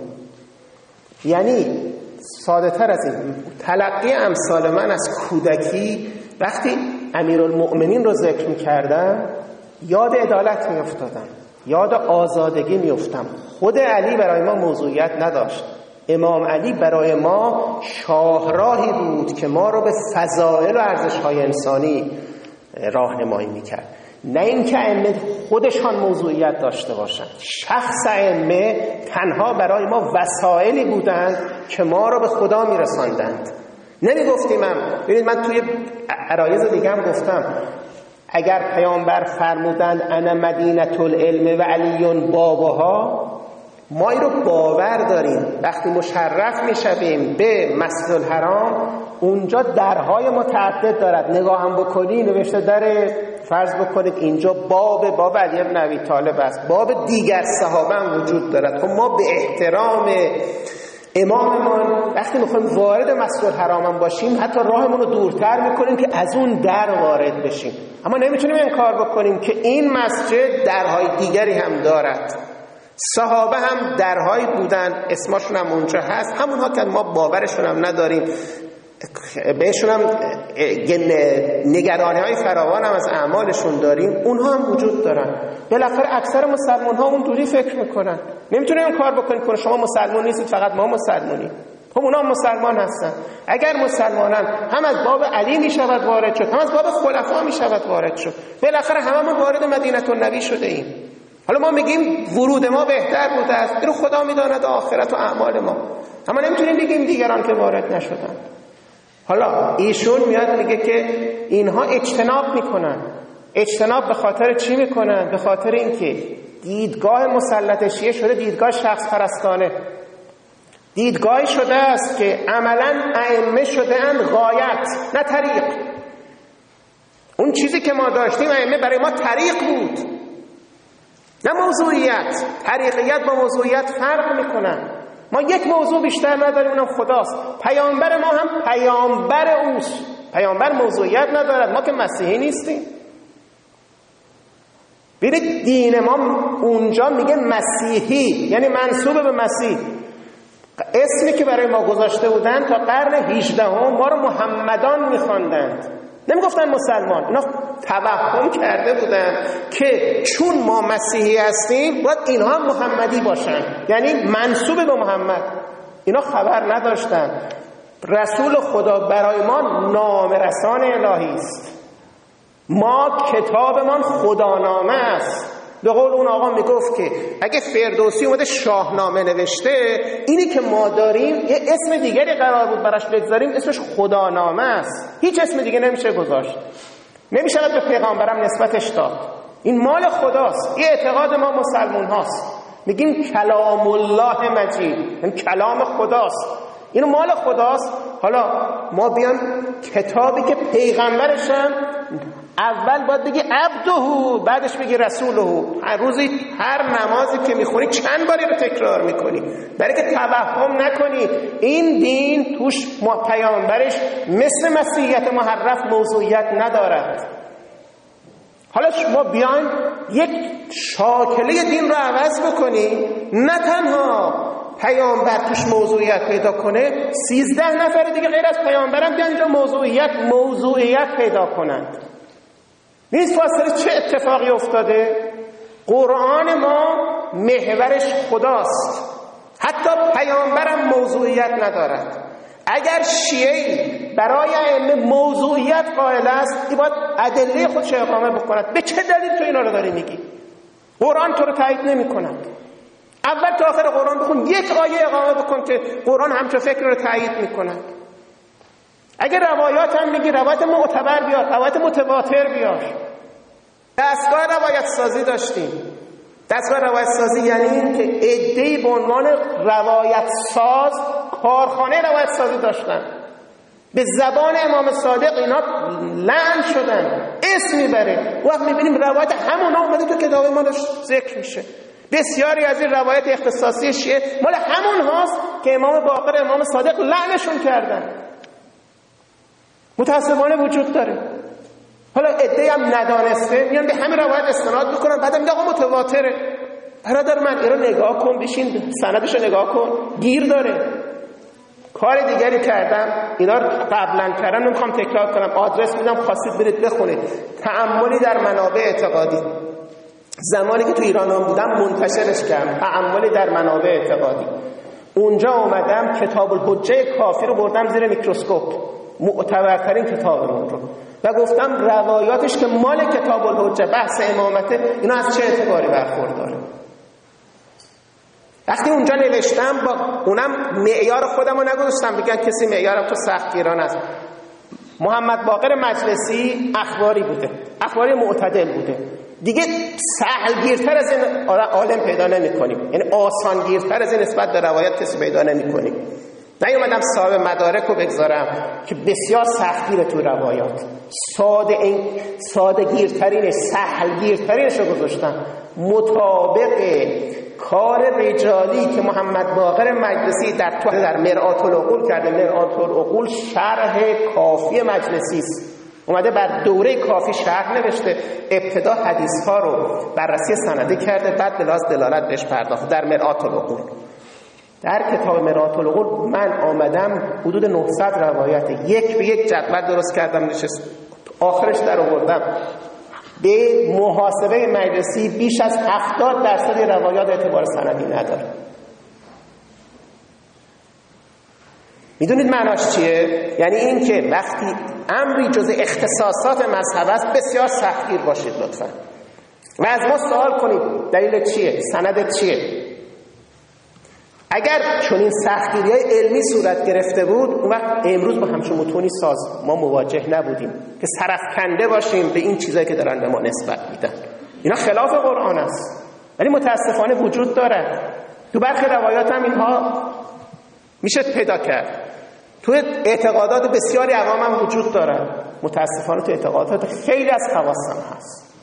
یعنی ساده تر از این، تلقی امثال من از کودکی وقتی امیرالمؤمنین رو ذکر می‌کردم یاد عدالت می‌افتادم، یاد آزادگی می‌افتم. خود علی برای ما موضوعیت نداشت. امام علی برای ما شاهراهی بود که ما رو به فضائل و ارزش‌های انسانی راهنمایی می‌کرد، نه اینکه ائمه خودشان موضوعیت داشته باشند. شخص ائمه تنها برای ما وسایلی بودند که ما رو به خدا میرساندند. نمیگفتیم هم، ببینید من توی عرایض دیگه هم گفتم، اگر پیامبر فرمودند انا مدینة العلم و علی بابها، ما این رو باور داریم. وقتی مشرف میشویم به مسجد الحرام، اونجا درهای متعدد دارد. نگاه هم بکنی نوشته در، فرض بکنید اینجا باب باب علی بن ابی طالب است، باب دیگر صحابه هم وجود دارد. خب ما به احترام اماممان وقتی میخوایم وارد مسجد الحرام باشیم حتی راهمون رو دورتر میکنیم که از اون در وارد بشیم. اما نمیتونیم انکار بکنیم که این مسجد درهای دیگری هم دارد. صحابه هم درهایی بودن، اسمشون هم اونجا هست، همونها که ما باورشون هم نداریم، بهشون هم نگرانی های فراوان هم از اعمالشون داریم، اونها هم وجود دارن. بالاخره اکثر مسلمان ها اون دوری فکر میکنن. نمیتونیم این کار بکنیم که شما مسلمان نیستید فقط ما مسلمانیم. خب اونا هم مسلمان هستن. اگر مسلمانن هم از باب علی میشود وارد شد، هم از باب خلفا میشود وارد شد. بالاخره هممون وارد مدینه النبی شده ایم. حالا ما میگیم ورود ما بهتر بوده است، اینو خدا میداند آخرت و اعمال ما، اما نمیتونیم بگیم دیگران که وارد نشدن. حالا ایشون میاد میگه که اینها اجتناب میکنن. اجتناب به خاطر چی میکنن؟ به خاطر اینکه دیدگاه مسلط شیعه شده دیدگاه شخص پرستانه، دیدگاهی شده است که عملا ائمه شده اند غایت نه طریق. اون چیزی که ما داشتیم ائمه برای ما طریق بود نه موضوعیت. طریقیت با موضوعیت فرق میکنن. ما یک موضوع بیشتر نداریم، اونم خداست. پیامبر ما هم پیامبر اوست. پیامبر موضوعیت ندارد، ما که مسیحی نیستیم. ببینید دین ما اونجا میگه مسیحی، یعنی منسوب به مسیح. اسمی که برای ما گذاشته بودن تا قرن هجدهم ما رو محمدان میخواندند، نمیگفتن مسلمان. اینا توهم کرده بودن که چون ما مسیحی هستیم باید اینها هم محمدی باشن، یعنی منسوب به محمد. اینا خبر نداشتن رسول خدا برای ما نامرسان الهی است. ما کتابمان خدانامه است. به قول اون آقا میگفت که اگه فردوسی اومده شاهنامه نوشته، اینی که ما داریم یه اسم دیگری قرار بود براش بگذاریم، اسمش خدانامه است. هیچ اسم دیگه نمیشه گذاشت، نمیشه به پیغمبرم نسبتش داد. این مال خداست. این اعتقاد ما مسلمون هاست. میگیم کلام الله مجید، این کلام خداست، اینو مال خداست. حالا ما بیان کتابی که پیغمبرشم اول باید بگی عبده، بعدش بگی رسوله. هر روزی هر نمازی که میخونی چند باری رو تکرار میکنی، برای که توهم نکنی این دین توش پیامبرش مثل مسیحیت محرف موضوعیت ندارد. حالا شما بیاین یک شاکله دین رو عوض بکنی، نه تنها پیامبر توش موضوعیت پیدا کنه، سیزده نفر دیگه غیر از پیامبرم بیان اینجا موضوعیت موضوعیت پیدا کنند. نیست فاصله چه اتفاقی افتاده؟ قرآن ما محورش خداست، حتی پیامبرم موضوعیت ندارد. اگر شیعی برای ائمه موضوعیت قائل است، این باید ادله خودش اقامه بکند. به چه دلیل تو اینا رو داری میگی؟ قرآن تو رو تایید نمی‌کند. اول تا آخر قرآن بخون، یک آیه اقامه بکن که قرآن همچون فکر رو تایید می‌کند. اگر روایات هم میگی، روایت معتبر بیار، روایت متواتر بیار. دستگاه روایت سازی داشتیم. دستگاه روایت سازی یعنی این که عده‌ای به عنوان روایت ساز کارخانه روایت سازی داشتن. به زبان امام صادق اینا لعن شدن، اسم میبره. وقت میبینیم روایت همون اومده تو کتاب ما ذکر میشه. بسیاری از این روایت اختصاصی شیعه مال همون هاست که امام باقر امام صادق لعنشون کردن. متاسفانه وجود داره. حالا عده‌ای هم ندانسته میان به همین روایت استناد میکنن، بعد میگن آقا متواتره. برادر من اینو نگاه کن، بشین سندشو نگاه کن، گیر داره. کار دیگری کردم، اینا رو قبلا کردم، نمیخوام تکرار کنم، آدرس میدم، خواستید برید بخونید. تأملی در منابع اعتقادی، زمانی که تو ایران هم بودم منتشرش کردم، تأملی در منابع اعتقادی. اونجا اومدم کتاب الحجه کافی رو بردم زیر میکروسکوپ، معتبرترین کتابمون رو، و گفتم روایاتش که مال کتاب الحجه بحث امامته، اینا از چه اعتباری برخورداره. وقتی اونجا نوشتم، با اونم معیار خودم رو نگذاشتم بگن کسی معیارم تو سختگیران است. محمد باقر مجلسی اخباری بوده، اخباری معتدل بوده، دیگه سهلگیرتر از این عالم پیدا نمی کنیم، یعنی آسانگیرتر از این نسبت به روایت کسی پیدا نمی کنیم. نیومدم صاحب مدارک رو بگذارم که بسیار سختگیره تو روایات، ساده این ساده گیرترین سهل گیرترینش رو گذاشتم مطابق کار رجالی که محمد باقر مجلسی در تو در مرآت العقول کرده. مرآت العقول شرح کافی مجلسی است، اومده بر دوره کافی شرح نوشته، ابتدا حدیث ها رو بررسی سندی کرده، بعد به لحاظ دلالت بهش پرداخت در مرآت العقول. در کتاب مرآت العقول من آمدم حدود نهصد روایت یک به یک جدول درست کردم، نشست آخرش در آوردم به محاسبه مجلسی بیش از هفتاد درصد روایات اعتبار سندی نداره. میدونید معناش چیه؟ یعنی این که وقتی امری جز اختصاصات مذهب است بسیار سختگیر باشید لطفا و از ما سوال کنید دلیل چیه؟ سندت چیه؟ اگر چنین سختگیری‌های علمی صورت گرفته بود، اون وقت امروز با همچون متونی ساز ما مواجه نبودیم که سرفکنده باشیم به این چیزایی که دارن به ما نسبت میدن. اینا خلاف قرآن است، ولی متاسفانه وجود داره. تو برخی روایات هم اینها میشه پیدا کرد. تو اعتقادات بسیاری عوام هم وجود داره. متاسفانه تو اعتقادات خیلی از خواص هم هست.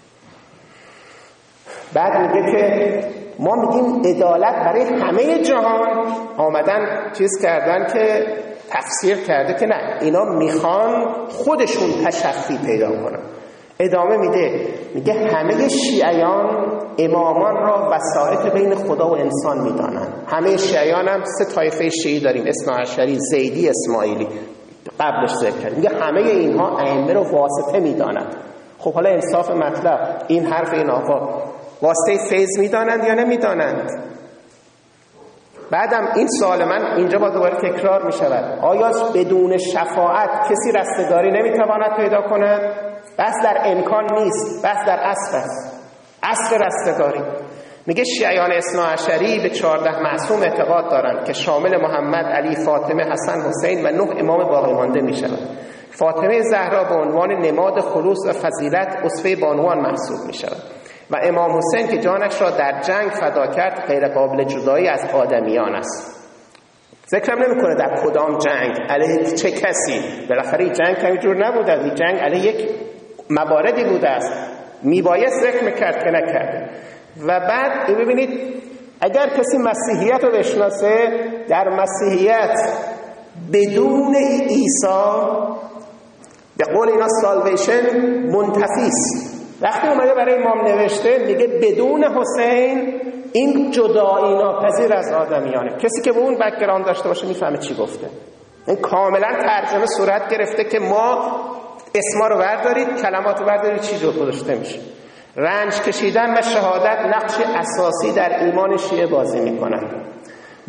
بعد میگه که ما میگیم عدالت برای همه جهان، آمدن چیز کردن که تفسیر کرده که نه، اینا میخوان خودشون تشفی پیدا کنن. ادامه میده، میگه همه شیعیان امامان را وسائط بین خدا و انسان میدانن. همه شیعیان هم سه طایفه شیعی داریم، اثناعشری، زیدی، اسماعیلی، قبلش ذکر کرد. میگه همه اینها ائمه رو واسطه میدانن. خب حالا انصاف مطلب، این حرف این آقا واسطه فیض میدانند یا نمیدانند؟ بعدم این سوال من اینجا با دوباره تکرار می شود، آیا بدون شفاعت کسی رستگاری نمیتواند پیدا کند؟ بس در امکان نیست، بس در اصل است، اصل رستگاری. میگه شیعیان اثناعشری به چهارده معصوم اعتقاد دارند که شامل محمد، علی، فاطمه، حسن، حسین و نه امام باقی مانده می شود. فاطمه زهرا به عنوان نماد خلوص و فضیلت اسوه بانوان محسوب می شود و امام حسین که جانش را در جنگ فدا کرد غیر قابل جدایی از آدمیان است. ذکرم نمی کنه در کدام جنگ، علیه چه کسی. بالاخره این جنگ کمی جور نبوده، این جنگ علیه یک مواردی بوده است، میبایست ذکر میکرد که نکرده. و بعد این ببینید اگر کسی مسیحیت رو بشناسه، در مسیحیت بدون عیسی به قول اینا سالویشن منتفی است. وقتی اومده برای امام نوشته میگه بدون حسین این جدایی ناپذیر از آدمیانه. کسی که به اون بک‌گراند داشته باشه میفهمه چی گفته. این کاملا ترجمه صورت گرفته که ما اسما رو بردارید، کلمات رو بردارید، چی جو گذاشته میشه. رنج کشیدن و شهادت نقش اساسی در ایمان شیعه بازی میکنن.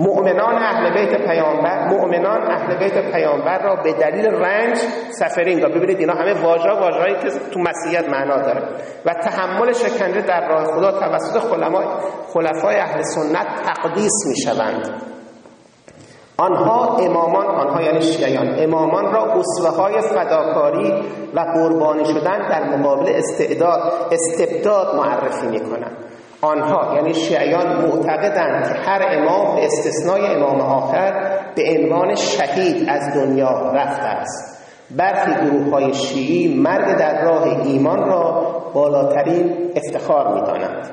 مؤمنان اهل بیت پیامبر مؤمنان اهل بیت پیامبر را به دلیل رنج سفرینگ، ببینید اینا همه واژه واژه‌ای که تو مسیحیت معنا داره، و تحمل شکنجه در راه خدا توسط خلفای اهل سنت تقدیس میشوند. آنها امامان، آنها یعنی شیعیان، امامان را اسوه‌های فداکاری و قربانی شدن در مقابل استعداد استبداد معرفی میکنند. آنها یعنی شیعیان معتقدند که هر امام به استثنای امام آخر به عنوان شهید از دنیا رفته است. برخی گروه‌های شیعی مرگ در راه ایمان را بالاترین افتخار می‌دانند.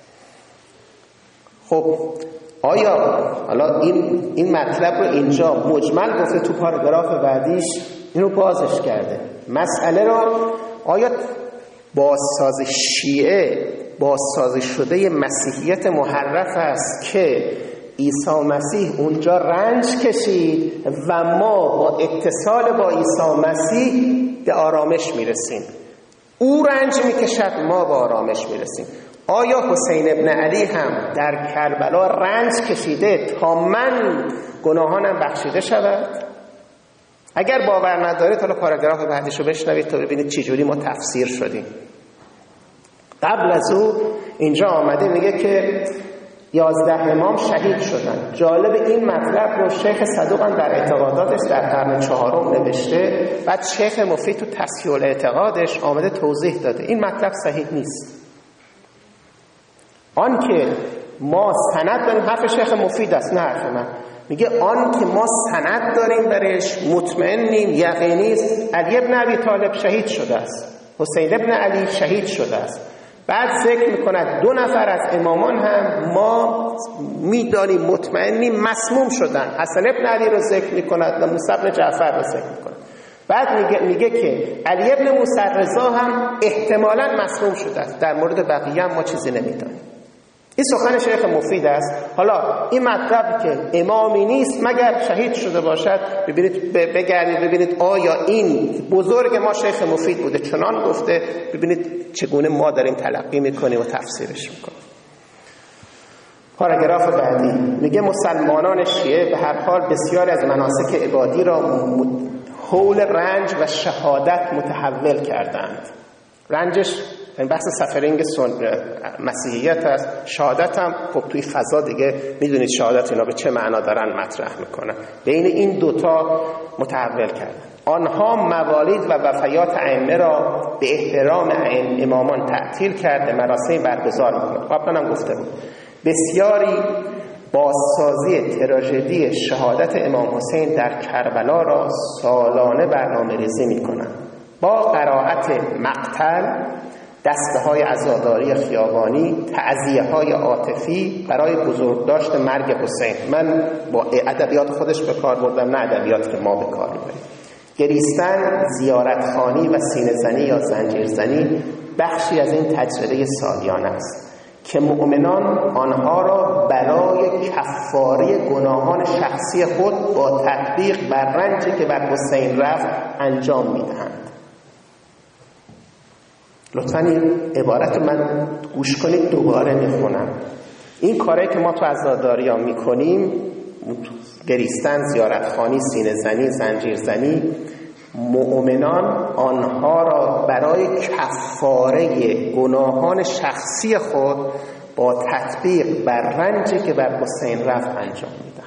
خب آیا حالا این این مطلب رو اینجا مجمل گفته، تو پاراگراف بعدیش اینو بازش کرده. مسئله را آیا بازسازی شیعه بازسازی شده مسیحیت محرف است که عیسی مسیح اونجا رنج کشید و ما با اتصال با عیسی مسیح به آرامش میرسیم، او رنج میکشد ما به آرامش میرسیم. آیا حسین ابن علی هم در کربلا رنج کشیده تا من گناهانم بخشیده شود؟ اگر باور ندارید حالا پاراگراف بعدیشو بشنوید تا ببینید چه جوری ما تفسیر شدیم. قبل از او اینجا آمده میگه که یازده امام شهید شدن. جالب این مطلب رو شیخ صدوق هم در اعتقاداتش در قرن چهارم نوشته، بعد شیخ مفید تو تصحیح الاعتقادش آمده توضیح داده این مطلب صحیح نیست. آن که ما سند به حرف شیخ مفید است، نه حرف من، میگه آن که ما سند داریم برش، مطمئنیم، یقینی است، علی ابن ابی طالب شهید شده است، حسین ابن علی شهید شده است. بعد ذکر میکند دو نفر از امامان هم ما میدانیم، مطمئنیم مسموم شدن. حسن ابن علی رو ذکر میکند و موسی ابن جعفر رو ذکر میکند. بعد میگه, میگه که علی ابن موسی رضا هم احتمالاً مسموم شده است. در مورد بقیه هم ما چیزی نمیدانیم. این سخن شیخ مفید است. حالا این مطلب که امامی نیست مگر شهید شده باشد، ببینید بگردید ببینید آیا این بزرگ ما شیخ مفید بوده چنان گفته، ببینید چگونه ما داریم تلقی میکنیم و تفسیرش میکنیم. پاراگراف بعدی میگه مسلمانان شیعه به هر حال بسیار از مناسک عبادی را حول رنج و شهادت متحول کردند. رنجش این بحث سفرینگ مسیحیت است، شهادت هم خب توی فضا دیگه میدونید شهادت اینا به چه معنا دارن مطرح میکنن. بین این دوتا متحول کردن. آنها موالید و وفیات ائمه را به احترام امامان تعطیل کرده مراسم برگزار میکنن. قبلا هم گفته بود بسیاری بازسازی تراژدی شهادت امام حسین در کربلا را سالانه برنامه ریزی میکنن با قرائت مقتل، دسته های عزاداری خیابانی، تعزیه های عاطفی برای بزرگداشت مرگ حسین. من با ادبیات خودش به کار بردم، نه ادبیات که ما به کار میبریم. گریستن، زیارتخوانی و سینه زنی یا زنجیر زنی بخشی از این تجربه سالیانه است که مؤمنان آنها را برای کفاره گناهان شخصی خود با تطبیق بر رنجی که بر حسین رفت انجام میدهند. لطفاً این عبارت من گوش کنید، دوباره میخونم. این کاری که ما تو عزاداری ها میکنیم، گریستن، زیارتخوانی، سینه زنی، زنجیر زنی، مؤمنان آنها را برای کفاره گناهان شخصی خود با تطبیق بر رنجی که بر حسین رفت انجام میدن.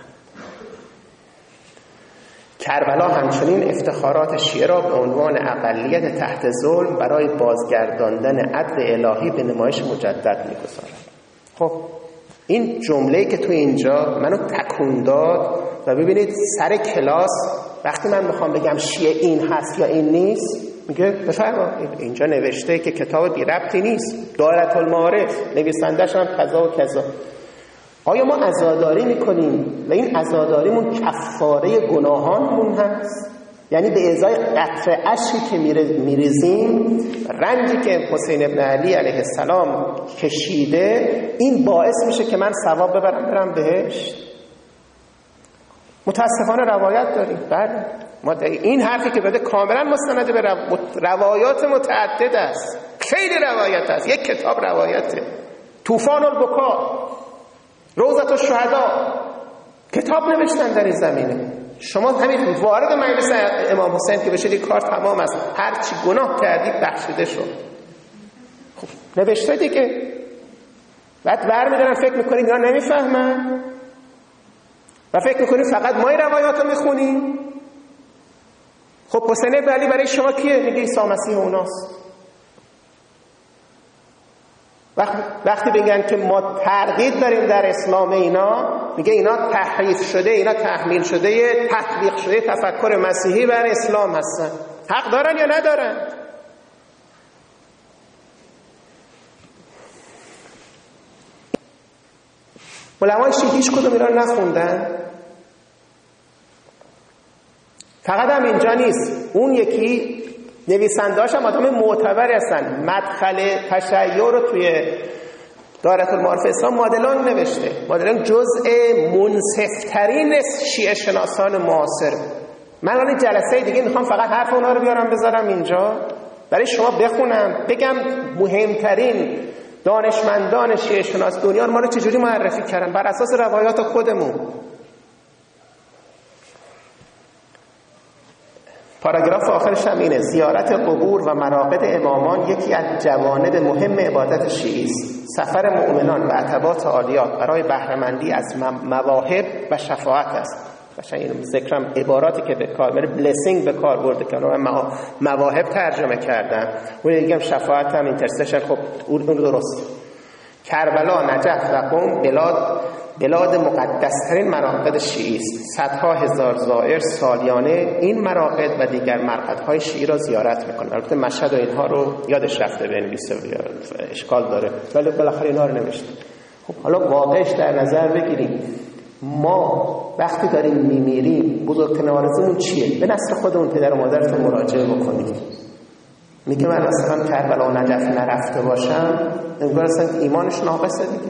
کربلا همچنین افتخارات شیعه را به عنوان اقلیت تحت ظلم برای بازگرداندن عدل الهی به نمایش مجدد می‌گذارد. خب این جمله‌ای که تو اینجا منو تکون داد و ببینید سر کلاس وقتی من میخوام بگم شیعه این هست یا این نیست، میگه بفرما اینجا نوشته که کتاب بی ربطی نیست، دایره المعارف، نویسندش هم کذا و کذا. آیا ما عزاداری میکنیم و این عزاداریمون کفاره گناهانمون هست؟ یعنی به ازای قطره اشکی که میریزیم، رنجی که حسین ابن علی علیه السلام کشیده، این باعث میشه که من ثواب ببرم برم بهشت؟ متاسفانه روایت داریم. بله ما این حرفی که بده کاملا مستند به رو... روایات متعدد است، خیلی روایت است. یک کتاب روایته، طوفان البکا، روضة الشهدا، کتاب نوشتن در این زمینه. شما همین وارد مجلس امام حسین که بشید کار تمام است، هر چی گناه کردید بخشیده شد. خب نوشته دیگه. بعد برمیدارن فکر میکنید اینا نمیفهمن و فکر میکنید فقط ما این روایات رو میخونیم. خب حسین ابن علی برای شما کیه؟ میگه عیسی مسیح اوناست. وقتی بگن که ما تردید داریم در اسلام اینا، میگه اینا تحریف شده، اینا تحمیل شده، تطبیق شده تفکر مسیحی بر اسلام هستن. حق دارن یا ندارن؟ علمای شیعه هیچ کدوم اینا نخوندن. فقط هم اینجا نیست، اون یکی نویسنده‌اش هم آدم معتبری هستن. مدخل تشیع رو توی دایرةالمعارف اسلام مادلان نوشته. مادلان جزء منصف‌ترین شیعه شناسان معاصر. من الان جلسه دیگه میخوام فقط حرف اونا رو بیارم بذارم اینجا برای شما بخونم، بگم مهمترین دانشمندان شیعه شناس دنیا ما رو چجوری معرفی کردن بر اساس روایات خودمون. پاراگراف آخرش هم اینه: زیارت قبور و مراقد امامان یکی از جوانب مهم عبادت شیعی است. سفر مؤمنان و عتبات عالیات برای بهره‌مندی از مواهب و شفاعت است. قشنگ این ذکرم عباراتی که به کار میره بلسینگ به کار برده که من مواهب ترجمه کردم، اون دیگه هم شفاعت هم اینترسشن. خب اون درست. کربلا، نجف و قم بلاد بلاد مقدسترین مراقد شیعی است. صدها هزار زائر سالیانه این مراقد و دیگر مرقدهای شیعی را زیارت میکنند. البته مشهد و اینها رو یادش رفته بنویسه، اشکال داره، ولی بالاخره اینها رو نوشته. خب حالا واقعش در نظر بگیریم، ما وقتی داریم میمیریم بزرگترین آرزومون چیه؟ به نسل خودمون پدر و مادرتون مراجعه بکنید. میگه من مثلا کربلا و نجف نرفته باشم، انگار اصلا ایمانش ناقصه دیگه.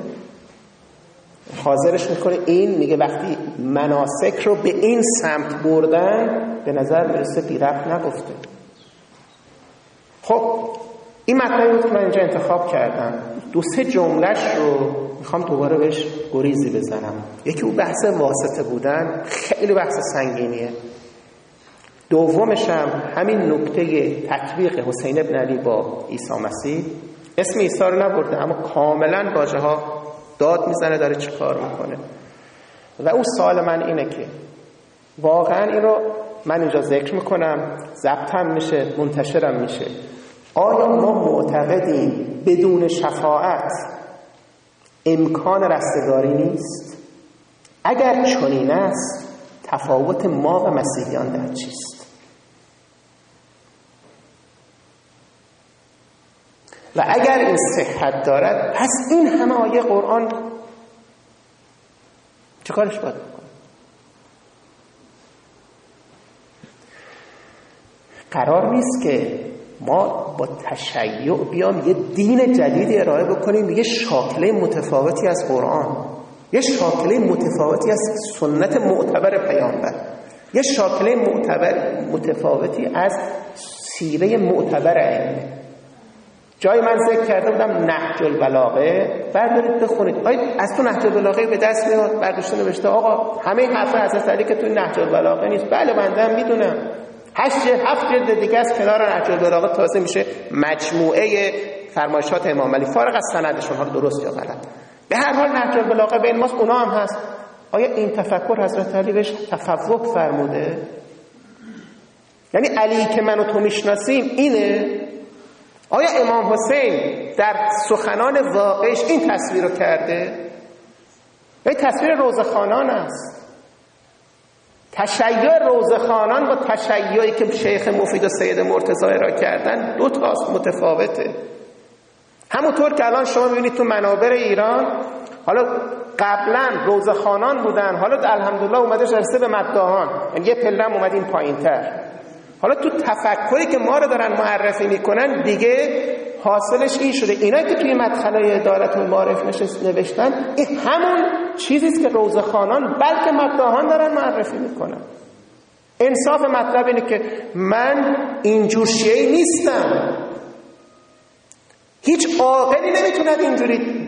حاضرش میکنه این، میگه وقتی مناسک رو به این سمت بردن به نظر میرسه بی ربط نگفته. خب این مطلبی بود که من اینجا انتخاب کردم. دو سه جملهش رو میخوام دوباره بهش گریزی بزنم. یکی اون بحث واسطه بودن، خیلی بحث سنگینیه. دومش هم همین نکته تطبیق حسین ابن علی با عیسی مسیح. اسم عیسی رو نبرده اما کاملا واژه ها داد میزنه داره چی کار میکنه. و اون سوال من اینه که واقعا این رو من اینجا ذکر میکنم، ضبطم میشه، منتشرم میشه، آیا ما معتقدیم بدون شفاعت امکان رستگاری نیست؟ اگر چنین است تفاوت ما و مسیحیان در چیست؟ و اگر این صحت دارد پس این همه آیه قرآن چه کارش باید بکنه؟ قرار نیست که ما با تشیع بیام یه دین جدیدی ارائه بکنیم، یه شاکله متفاوتی از قرآن، یه شاکله متفاوتی از سنت معتبر پیامبر، یه شاکله معتبر متفاوتی از سیره معتبر ائمه. جای من ذکر کرده بودم نهج البلاغه، بردارید بخونید. آیا از تو نهج البلاغه به دست میاد؟ برداشته نوشته آقا همه حرف حضرت علی که تو نهج البلاغه نیست. بله بنده هم میدونم. هشت جلد هفت جلد دیگه از کنار نهج البلاغه تازه میشه مجموعه فرمایشات امام علی، فارغ از سندشون ها درست یا غلط. به هر حال نهج البلاغه بین ماست، اونا هم هست. آیا این تفکر حضرت علی بهش تفوق فرموده؟ یعنی علی که من و تو میشناسیم اینه؟ آیا امام حسین در سخنان واقعش این تصویر رو کرده؟ این تصویر روزخانان است. تشیع روزخانان با تشیعی که شیخ مفید و سید مرتضی ارائه کردن دو تاست، متفاوته. همونطور که الان شما میبینید تو منابر ایران، حالا قبلا روزخانان بودن، حالا الحمدلله اومده رسیده به مداحان، یعنی یه پله‌ام اومد این پایین‌تر. حالا تو تفکری که ما رو دارن معرفی میکنن دیگه حاصلش این شده اینا که توی مدخلای دایرةالمعارف نشست نوشتن این همون چیزیست که روزخانان بلکه مداحان دارن معرفی میکنن. انصاف مطلب اینه که من اینجور شیعی نیستم. هیچ عاقلی نمیتونه اینجوری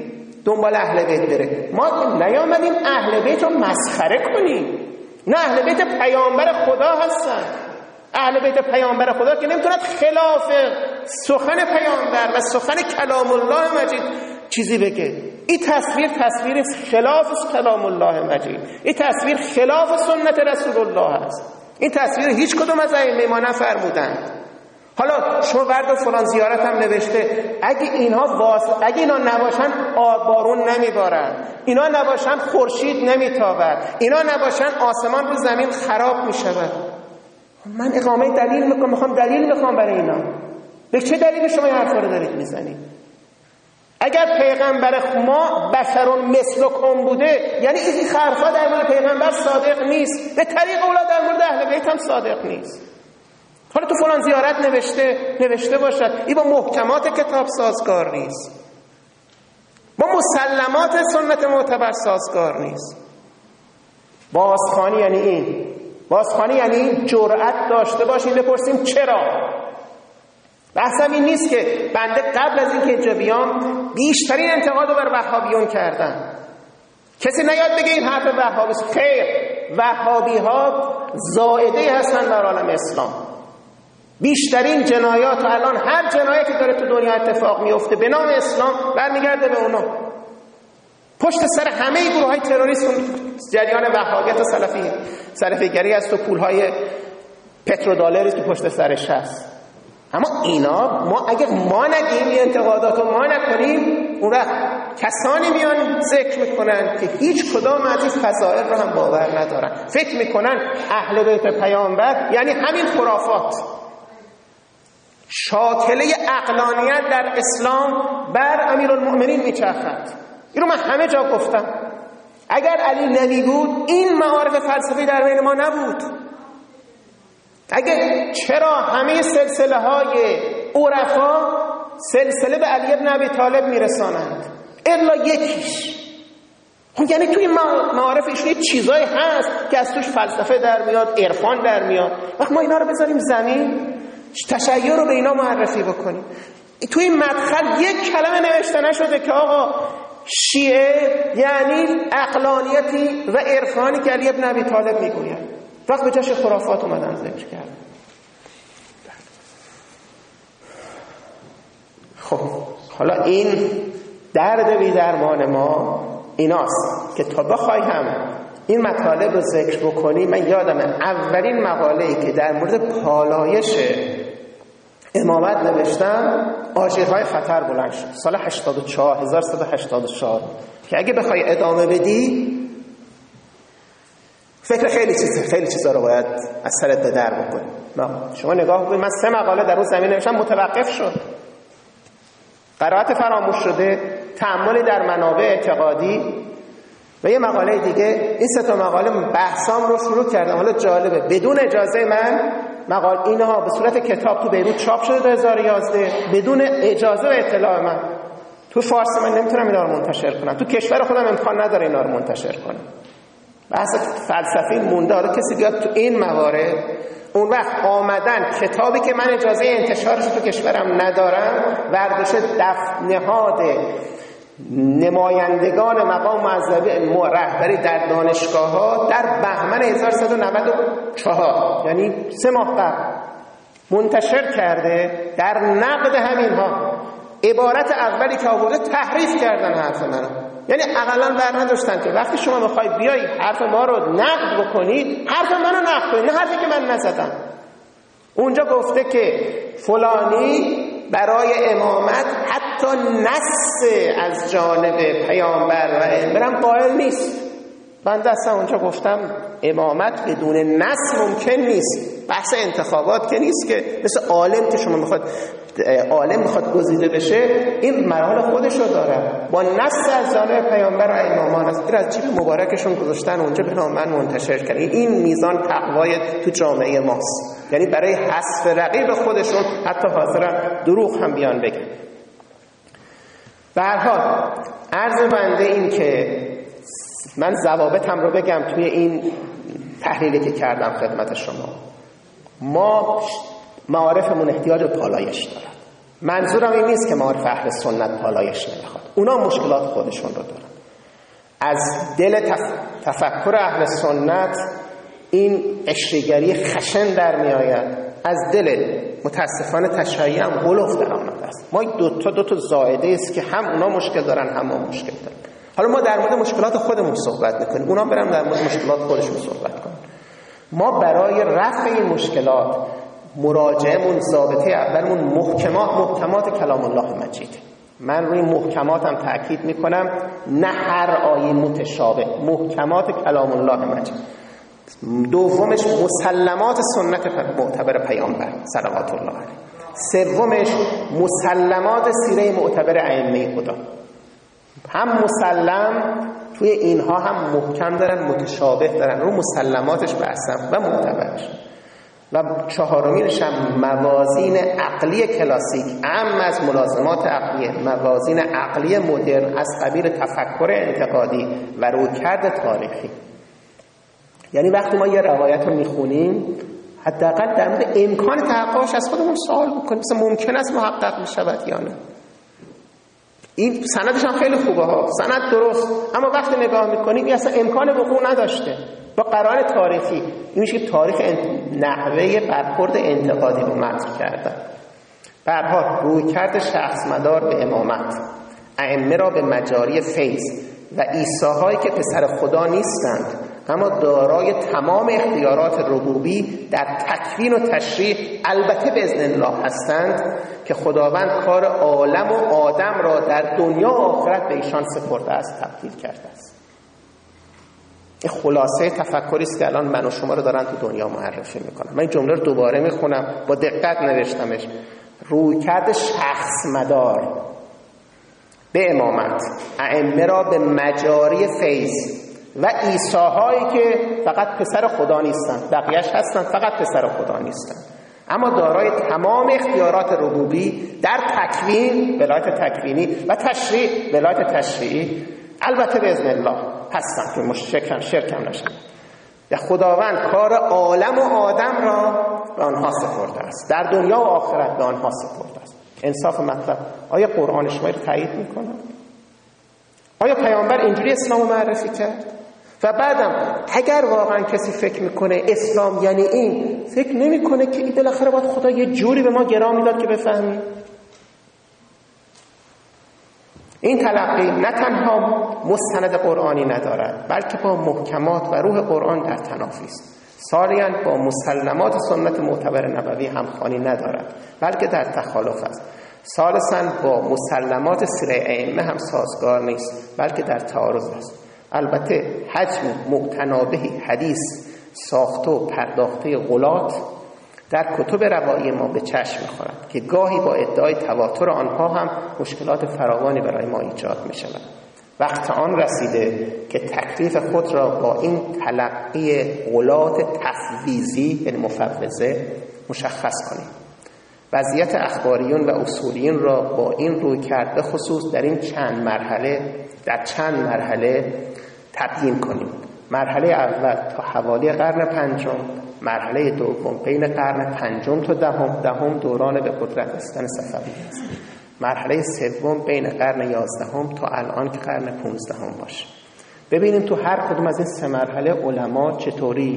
دنبال اهل بیت بره. ما نیامدیم اهل بیت رو مسخره کنیم، نه، اهل بیت پیامبر خدا هستن. اهل بیت پیامبر خدا که نمیتونن خلاف سخن پیامبر و سخن کلام الله مجید چیزی بگه. این تصویر تصویر خلاف کلام الله مجید، این تصویر خلاف سنت رسول الله است. این تصویر هیچ کدوم از ائمه ما نفرمودند. حالا شما ورد فلان زیارت هم نوشته اگه اینها واس... اگه اینا نباشن بارون نمیبارن، اینا نباشن خورشید نمیتابد، اینا نباشن آسمان رو زمین خراب میشود. من اقامه دلیل میکنم، میخوام دلیل میخوام برای اینا. به چه دلیل شما این حرفا رو دارید میزنید؟ اگر پیغمبر ما بشرون مثلکم بوده، یعنی این حرفا در مورد پیغمبر صادق نیست، به طریق اولا در مورد اهل بیت هم صادق نیست. حالا تو فلان زیارت نوشته نوشته باشد، این با محکمات کتاب سازگار نیست، با مسلمات سنت معتبر سازگار نیست. بازخوانی یعنی این، بازخوانی یعنی این جرأت داشته باشیم بپرسیم چرا. بحثم این نیست که بنده قبل از اینکه اینجا بیام بیشترین انتقاد رو بر وهابیون کردم. کسی نیاد بگه این حرف وهابی است. خیر، وهابی ها زائده هستن در عالم اسلام. بیشترین جنایات و الان هر جنایتی داره تو دنیا اتفاق میفته به نام اسلام برمیگرده به اونا. پشت سر همه گروه های تروریست جریان وهابیت و سلفی سلفیگری است و پول های پترودالری که پشت سرش هست. اما اینا ما اگر ما نگیم این انتقادات رو ما نکنیم، اون وقت کسانی میان ذکر میکنن که هیچ کدام از این فضائل رو هم باور ندارن، فکر میکنن اهل بیت پیامبر یعنی همین خرافات. شاکله عقلانیت در اسلام بر امیرالمؤمنین میچرخد. اینو من همه جا گفتم. اگر علی نبی بود این معارف فلسفی در بین ما نبود. اگر چرا همه سلسله های عرفا سلسله به علی ابن ابی طالب میرسانند الا یکیش؟ خب یعنی توی معارف ایشون یه چیزایی هست که از توش فلسفه در میاد، عرفان در میاد. وقت ما اینا رو بذاریم زمین، تشیع رو به اینا معرفی بکنیم. توی این مدخل یک کلمه نوشته نشده که آقا شیعه یعنی عقلانیتی و عرفانی که علی ابن ابی طالب میگوید. وقت به جاش خرافات اومدن ذکر کرد. خب حالا این درد بی درمان ما ایناست که تا بخوای هم این مطالب رو ذکر بکنی. من یادم اولین مقاله‌ای که در مورد پالایش امامت نوشتم آژیرهای خطر بلند شد سال هشتاد و چهار هزار و سیصد و هشتاد و چهار که اگه بخوای ادامه بدی فکر خیلی چیزا خیلی چیزا رو باید از سرت به در بکنی. شما نگاه کنید، من سه مقاله در اون زمینه نوشتم، متوقف شد. قرائت فراموش شده، تأملی در منابع اعتقادی و یه مقاله دیگه. این سه تا مقاله بحثام رو شروع کردم. حالا جالبه بدون اجازه من مقاله اینها به صورت کتاب تو بیروت چاپ شده دو هزار و یازده بدون اجازه و اطلاع من. تو فارسی من نمیتونم اینا رو منتشر کنم، تو کشور خودم امکان نداره اینا رو منتشر کنم. بحث فلسفی مونده. حالا کسی بیاد تو این موارد، اون وقت آمدن کتابی که من اجازه انتشارش تو کشورم ندارم برداشت دفع نهاد نمایندگان مقام معذبی رهبری در دانشگاه ها در بهمن هزار و سیصد و نود و چهار یعنی سه ماه قبل منتشر کرده در نقد همین ها. عبارت اولی که آورده تحریف کردن حرف منو. یعنی اقلا بر نداشتن که وقتی شما میخوای بیای حرف ما رو نقد بکنید حرف منو نقد کنید، نه حرفی که من نزدم. اونجا گفته که فلانی برای امامت حتی نص از جانب پیامبر و امرم قائل نیست. بنده اصلا اونجا گفتم امامت بدون نص ممکن نیست. بحث انتخابات که نیست که مثل عالم که شما میخواد عالم میخواد گزیده بشه، این مراحل خودش رو داره. با نص از جانب پیامبر و امامان است. این از جیب مبارکشون گذاشتن اونجا به نام من منتشر کردن. این میزان تقوای تو جامعه ماست. یعنی برای حذف رقیب خودشون حتی حاضرن دروغ هم بیان بگن. به هر حال عرض بنده این که من ضوابطم رو بگم توی این تحلیلی که کردم خدمت شما. ما معارفمون احتیاج به پالایش دارد. منظورم این نیست که معارف اهل سنت پالایش نمیخواد، اونا مشکلات خودشون رو دارن. از دل تف... تفکر اهل سنت این قشریگری خشن در می آید، از دل متاسفانه تشیع هم غلوف در آمده است. ما دو تا دو تا زائده است که هم اونا مشکل دارن هم ما مشکل دارن. حالا ما در مورد مشکلات خودمون صحبت میکنیم، اونا برن در مورد مشکلات خودشون صحبت کنن. ما برای رفع این مشکلات مراجعمون، ضابطه اولمون محکمات محکمات کلام الله مجید. من روی محکماتم تأکید میکنم، نه هر آیه متشابه، محکمات کلام الله مجید. دومش مسلمات سنت معتبر پیامبر صلوات الله علیه. سومش مسلمات سیره معتبر ائمه خدا. هم مسلم توی اینها هم محکم دارن، متشابه دارن، رو مسلماتش بحثم و معتبرش. و چهارمینش هم موازین عقلی کلاسیک، اهم از ملازمات عقلیه، موازین عقلی مدرن از قبیل تفکر انتقادی و رویکرد تاریخی. یعنی وقتی ما یه روایت رو میخونیم حداقل در مورد امکان تحققش از خودمون سوال بکنیم، مثلا ممکن است محقق میشود یا نه. این سندش هم خیلی خوبه ها، سند درست، اما وقتی نگاه میکنیم این اصلا امکان وقوع نداشته با قرائن تاریخی. این میشه که تاریخ نحوه برخورد انتقادی رو مطرح کردن. به هر حال رویکرد شخص مدار به امامت، ائمه را به مجاری فیض و عیساهایی که پسر خدا نیستند اما دارای تمام اختیارات ربوبی در تکوین و تشریع البته باذن الله هستند که خداوند کار عالم و آدم را در دنیا و آخرت به ایشان سپرده است، تبدیل کرده است. این خلاصه تفکری است که الان من و شما رو دارن تو دنیا معرفی میکنم. من این جمله رو دوباره میخونم، با دقت نوشتمش. رویکرد شخص مدار به امامت، ائمه را به مجاری فیض و عیساهایی که فقط پسر خدا نیستند، بقیه‌اش هستند فقط پسر خدا نیستند، اما دارای تمام اختیارات ربوبی در تکوین، ولایت تکوینی، و تشریع، ولایت تشریعی، البته باذن الله هستند که مشرکم شرکم نشن. و خداوند کار عالم و آدم را به آنها سپرده است، در دنیا و آخرت به آنها سپرده است. انصاف مطلب، آیا قرآن شما رو تایید میکنه؟ آیا پیامبر اینجوری اسلام رو معرفی کرد؟ و بعدم اگر واقعا کسی فکر میکنه اسلام یعنی این، فکر نمیکنه که این بالاخره باید خدا یه جوری به ما گرا میداد که بفهمیم؟ این تلقی نه تنها مستند قرآنی ندارد بلکه با محکمات و روح قرآن در تنافی است. ثانیاً با مسلمات سنت معتبر نبوی همخوانی ندارد بلکه در تخالف است. ثالثاً با مسلمات سیره ائمه هم سازگار نیست بلکه در تعارض است. البته حجم مقتنابهی حدیث ساخته و پرداخته غلات در کتب روایی ما به چشم می‌خورد که گاهی با ادعای تواتر آنها هم مشکلات فراوانی برای ما ایجاد می‌شود. وقت آن رسیده که تکلیف خود را با این تلقی غلات تفویضی یعنی مفوضه مشخص کنیم. وضعیت اخباریون و اصولیون را با این روی کرد، به خصوص در این چند مرحله در چند مرحله تبیین کنیم. مرحله اول تا حوالی قرن پنجم، مرحله دوم بین قرن پنجم تا دهم، دهم دوران به قدرت رسیدن صفویه است. مرحله سوم بین قرن یازدهم تا الان که قرن پانزدهم باشه. ببینیم تو هر کدوم از این سه مرحله علما چطوری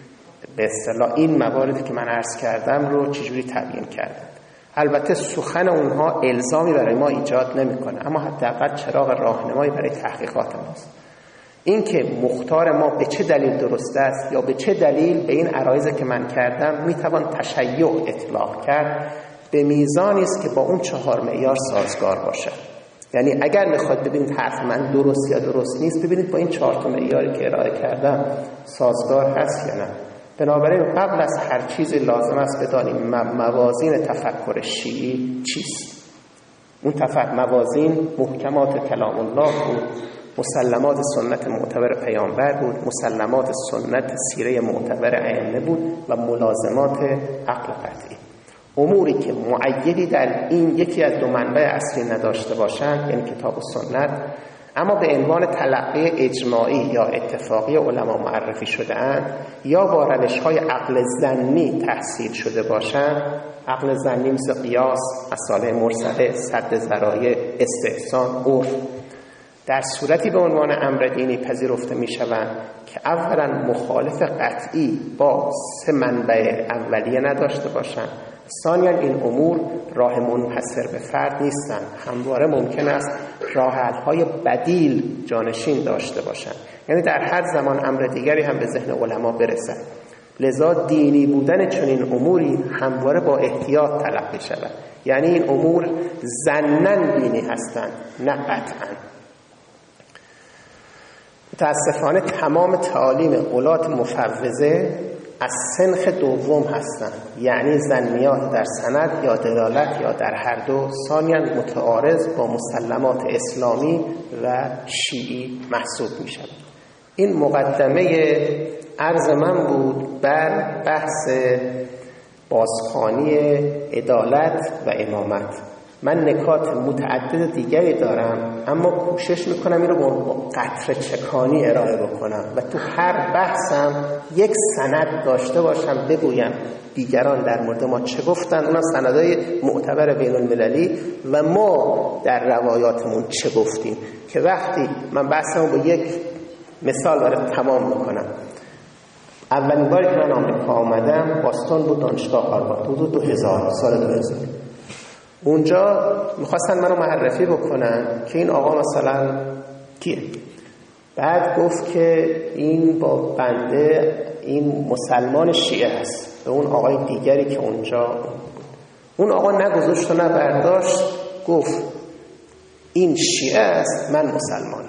به اصطلاح این مواردی که من عرض کردم رو چجوری تبیین کردن. البته سخن اونها الزامی برای ما ایجاد نمیکنه، اما حداقل چراغ راهنمایی برای تحقیقات ماست. این که مختار ما به چه دلیل درست است یا به چه دلیل به این عرایضی که من کردم میتوان تشیع اطلاق کرد، به میزانی است که با اون چهار معیار سازگار باشه. یعنی اگر میخواد ببینید حرف من درست یا درست نیست، ببینید با این چهار تا معیاری که ارائه کردم سازگار هست یا نه. بنابراین قبل از هر چیزی لازم است بدانیم موازین تفکر شیعی چیست. اون تفکر موازین محکمات کلام الله بود، مسلمات سنت معتبر پیامبر بود، مسلمات سنت سیره معتبر ائمه بود و ملازمات عقل قطعی. اموری که معیدی در این یکی از دو منبع اصلی نداشته باشند، یعنی کتاب و سنت، اما به عنوان تلقی اجماعی یا اتفاقی علما معرفی شده اند یا با روش‌های عقل ظنی تحصیل شده باشند، عقل ظنی مثل قیاس، مصالح مرسله، سد ذرایع، استحسان، عرف، در صورتی به عنوان امر دینی پذیرفته می شوند که اولا مخالف قطعی با سه منبع اولیه نداشته باشند، ثانیا این امور راه منحصر به فرد نیستند، همواره ممکن است راه حل‌های بدیل جانشین داشته باشند، یعنی در هر زمان امر دیگری هم به ذهن علما برسد. لذا دینی بودن چنین اموری همواره با احتیاط تلقی شود، یعنی این امور ظناً دینی هستند نه قطعاً. متاسفانه تمام تعالیم غلات مفوضه از سنخ دوم هستند، یعنی ظنیات در سند یا دلالت یا در هر دو، ثانیاً متعارض با مسلمات اسلامی و شیعی محسوب می شود. این مقدمه عرض من بود بر بحث بازخوانی عدالت و امامت. من نکات متعدد دیگری دارم، اما کوشش میکنم این رو با قطره چکانی ارائه بکنم و تو هر بحثم یک سند داشته باشم بگویم دیگران در مورد ما چه گفتن، اونا سندهای معتبر بین المللی و ما در روایاتمون چه گفتیم، که وقتی من بحثمو با یک مثال برای تمام میکنم. اولین باری که من آمریکا آمدم باستون بود، دانشگاه هاروارد بود، دو هزار سال دو هزار. اونجا میخواستن منو معرفی بکنن که این آقا مثلا کیه. بعد گفت که این با بنده این مسلمان شیعه است، به اون آقای دیگری که اونجا بود. اون آقا نگذاشت و نبرداشت، گفت این شیعه است، من مسلمانم.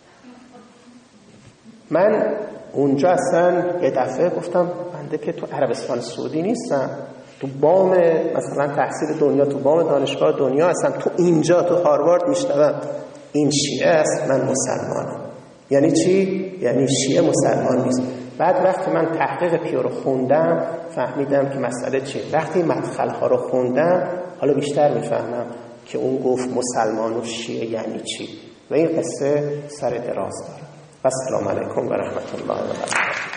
من اونجا اصلا یه دفعه گفتم بنده که تو عربستان سعودی نیستم، تو بام مثلا تحصیل دنیا، تو بام دانشگاه دنیا هستم، تو اینجا تو هاروارد میشنوم این شیعه است، من مسلمانم. یعنی چی؟ یعنی شیعه مسلمان نیست. بعد وقتی من تحقیق پیو رو خوندم فهمیدم که مسئله چیه. وقتی مدخل ها رو خوندم حالا بیشتر میفهمم که اون گفت مسلمان و شیعه یعنی چی، و این قصه سر دراز داره. السلام علیکم و رحمت الله و برکاته.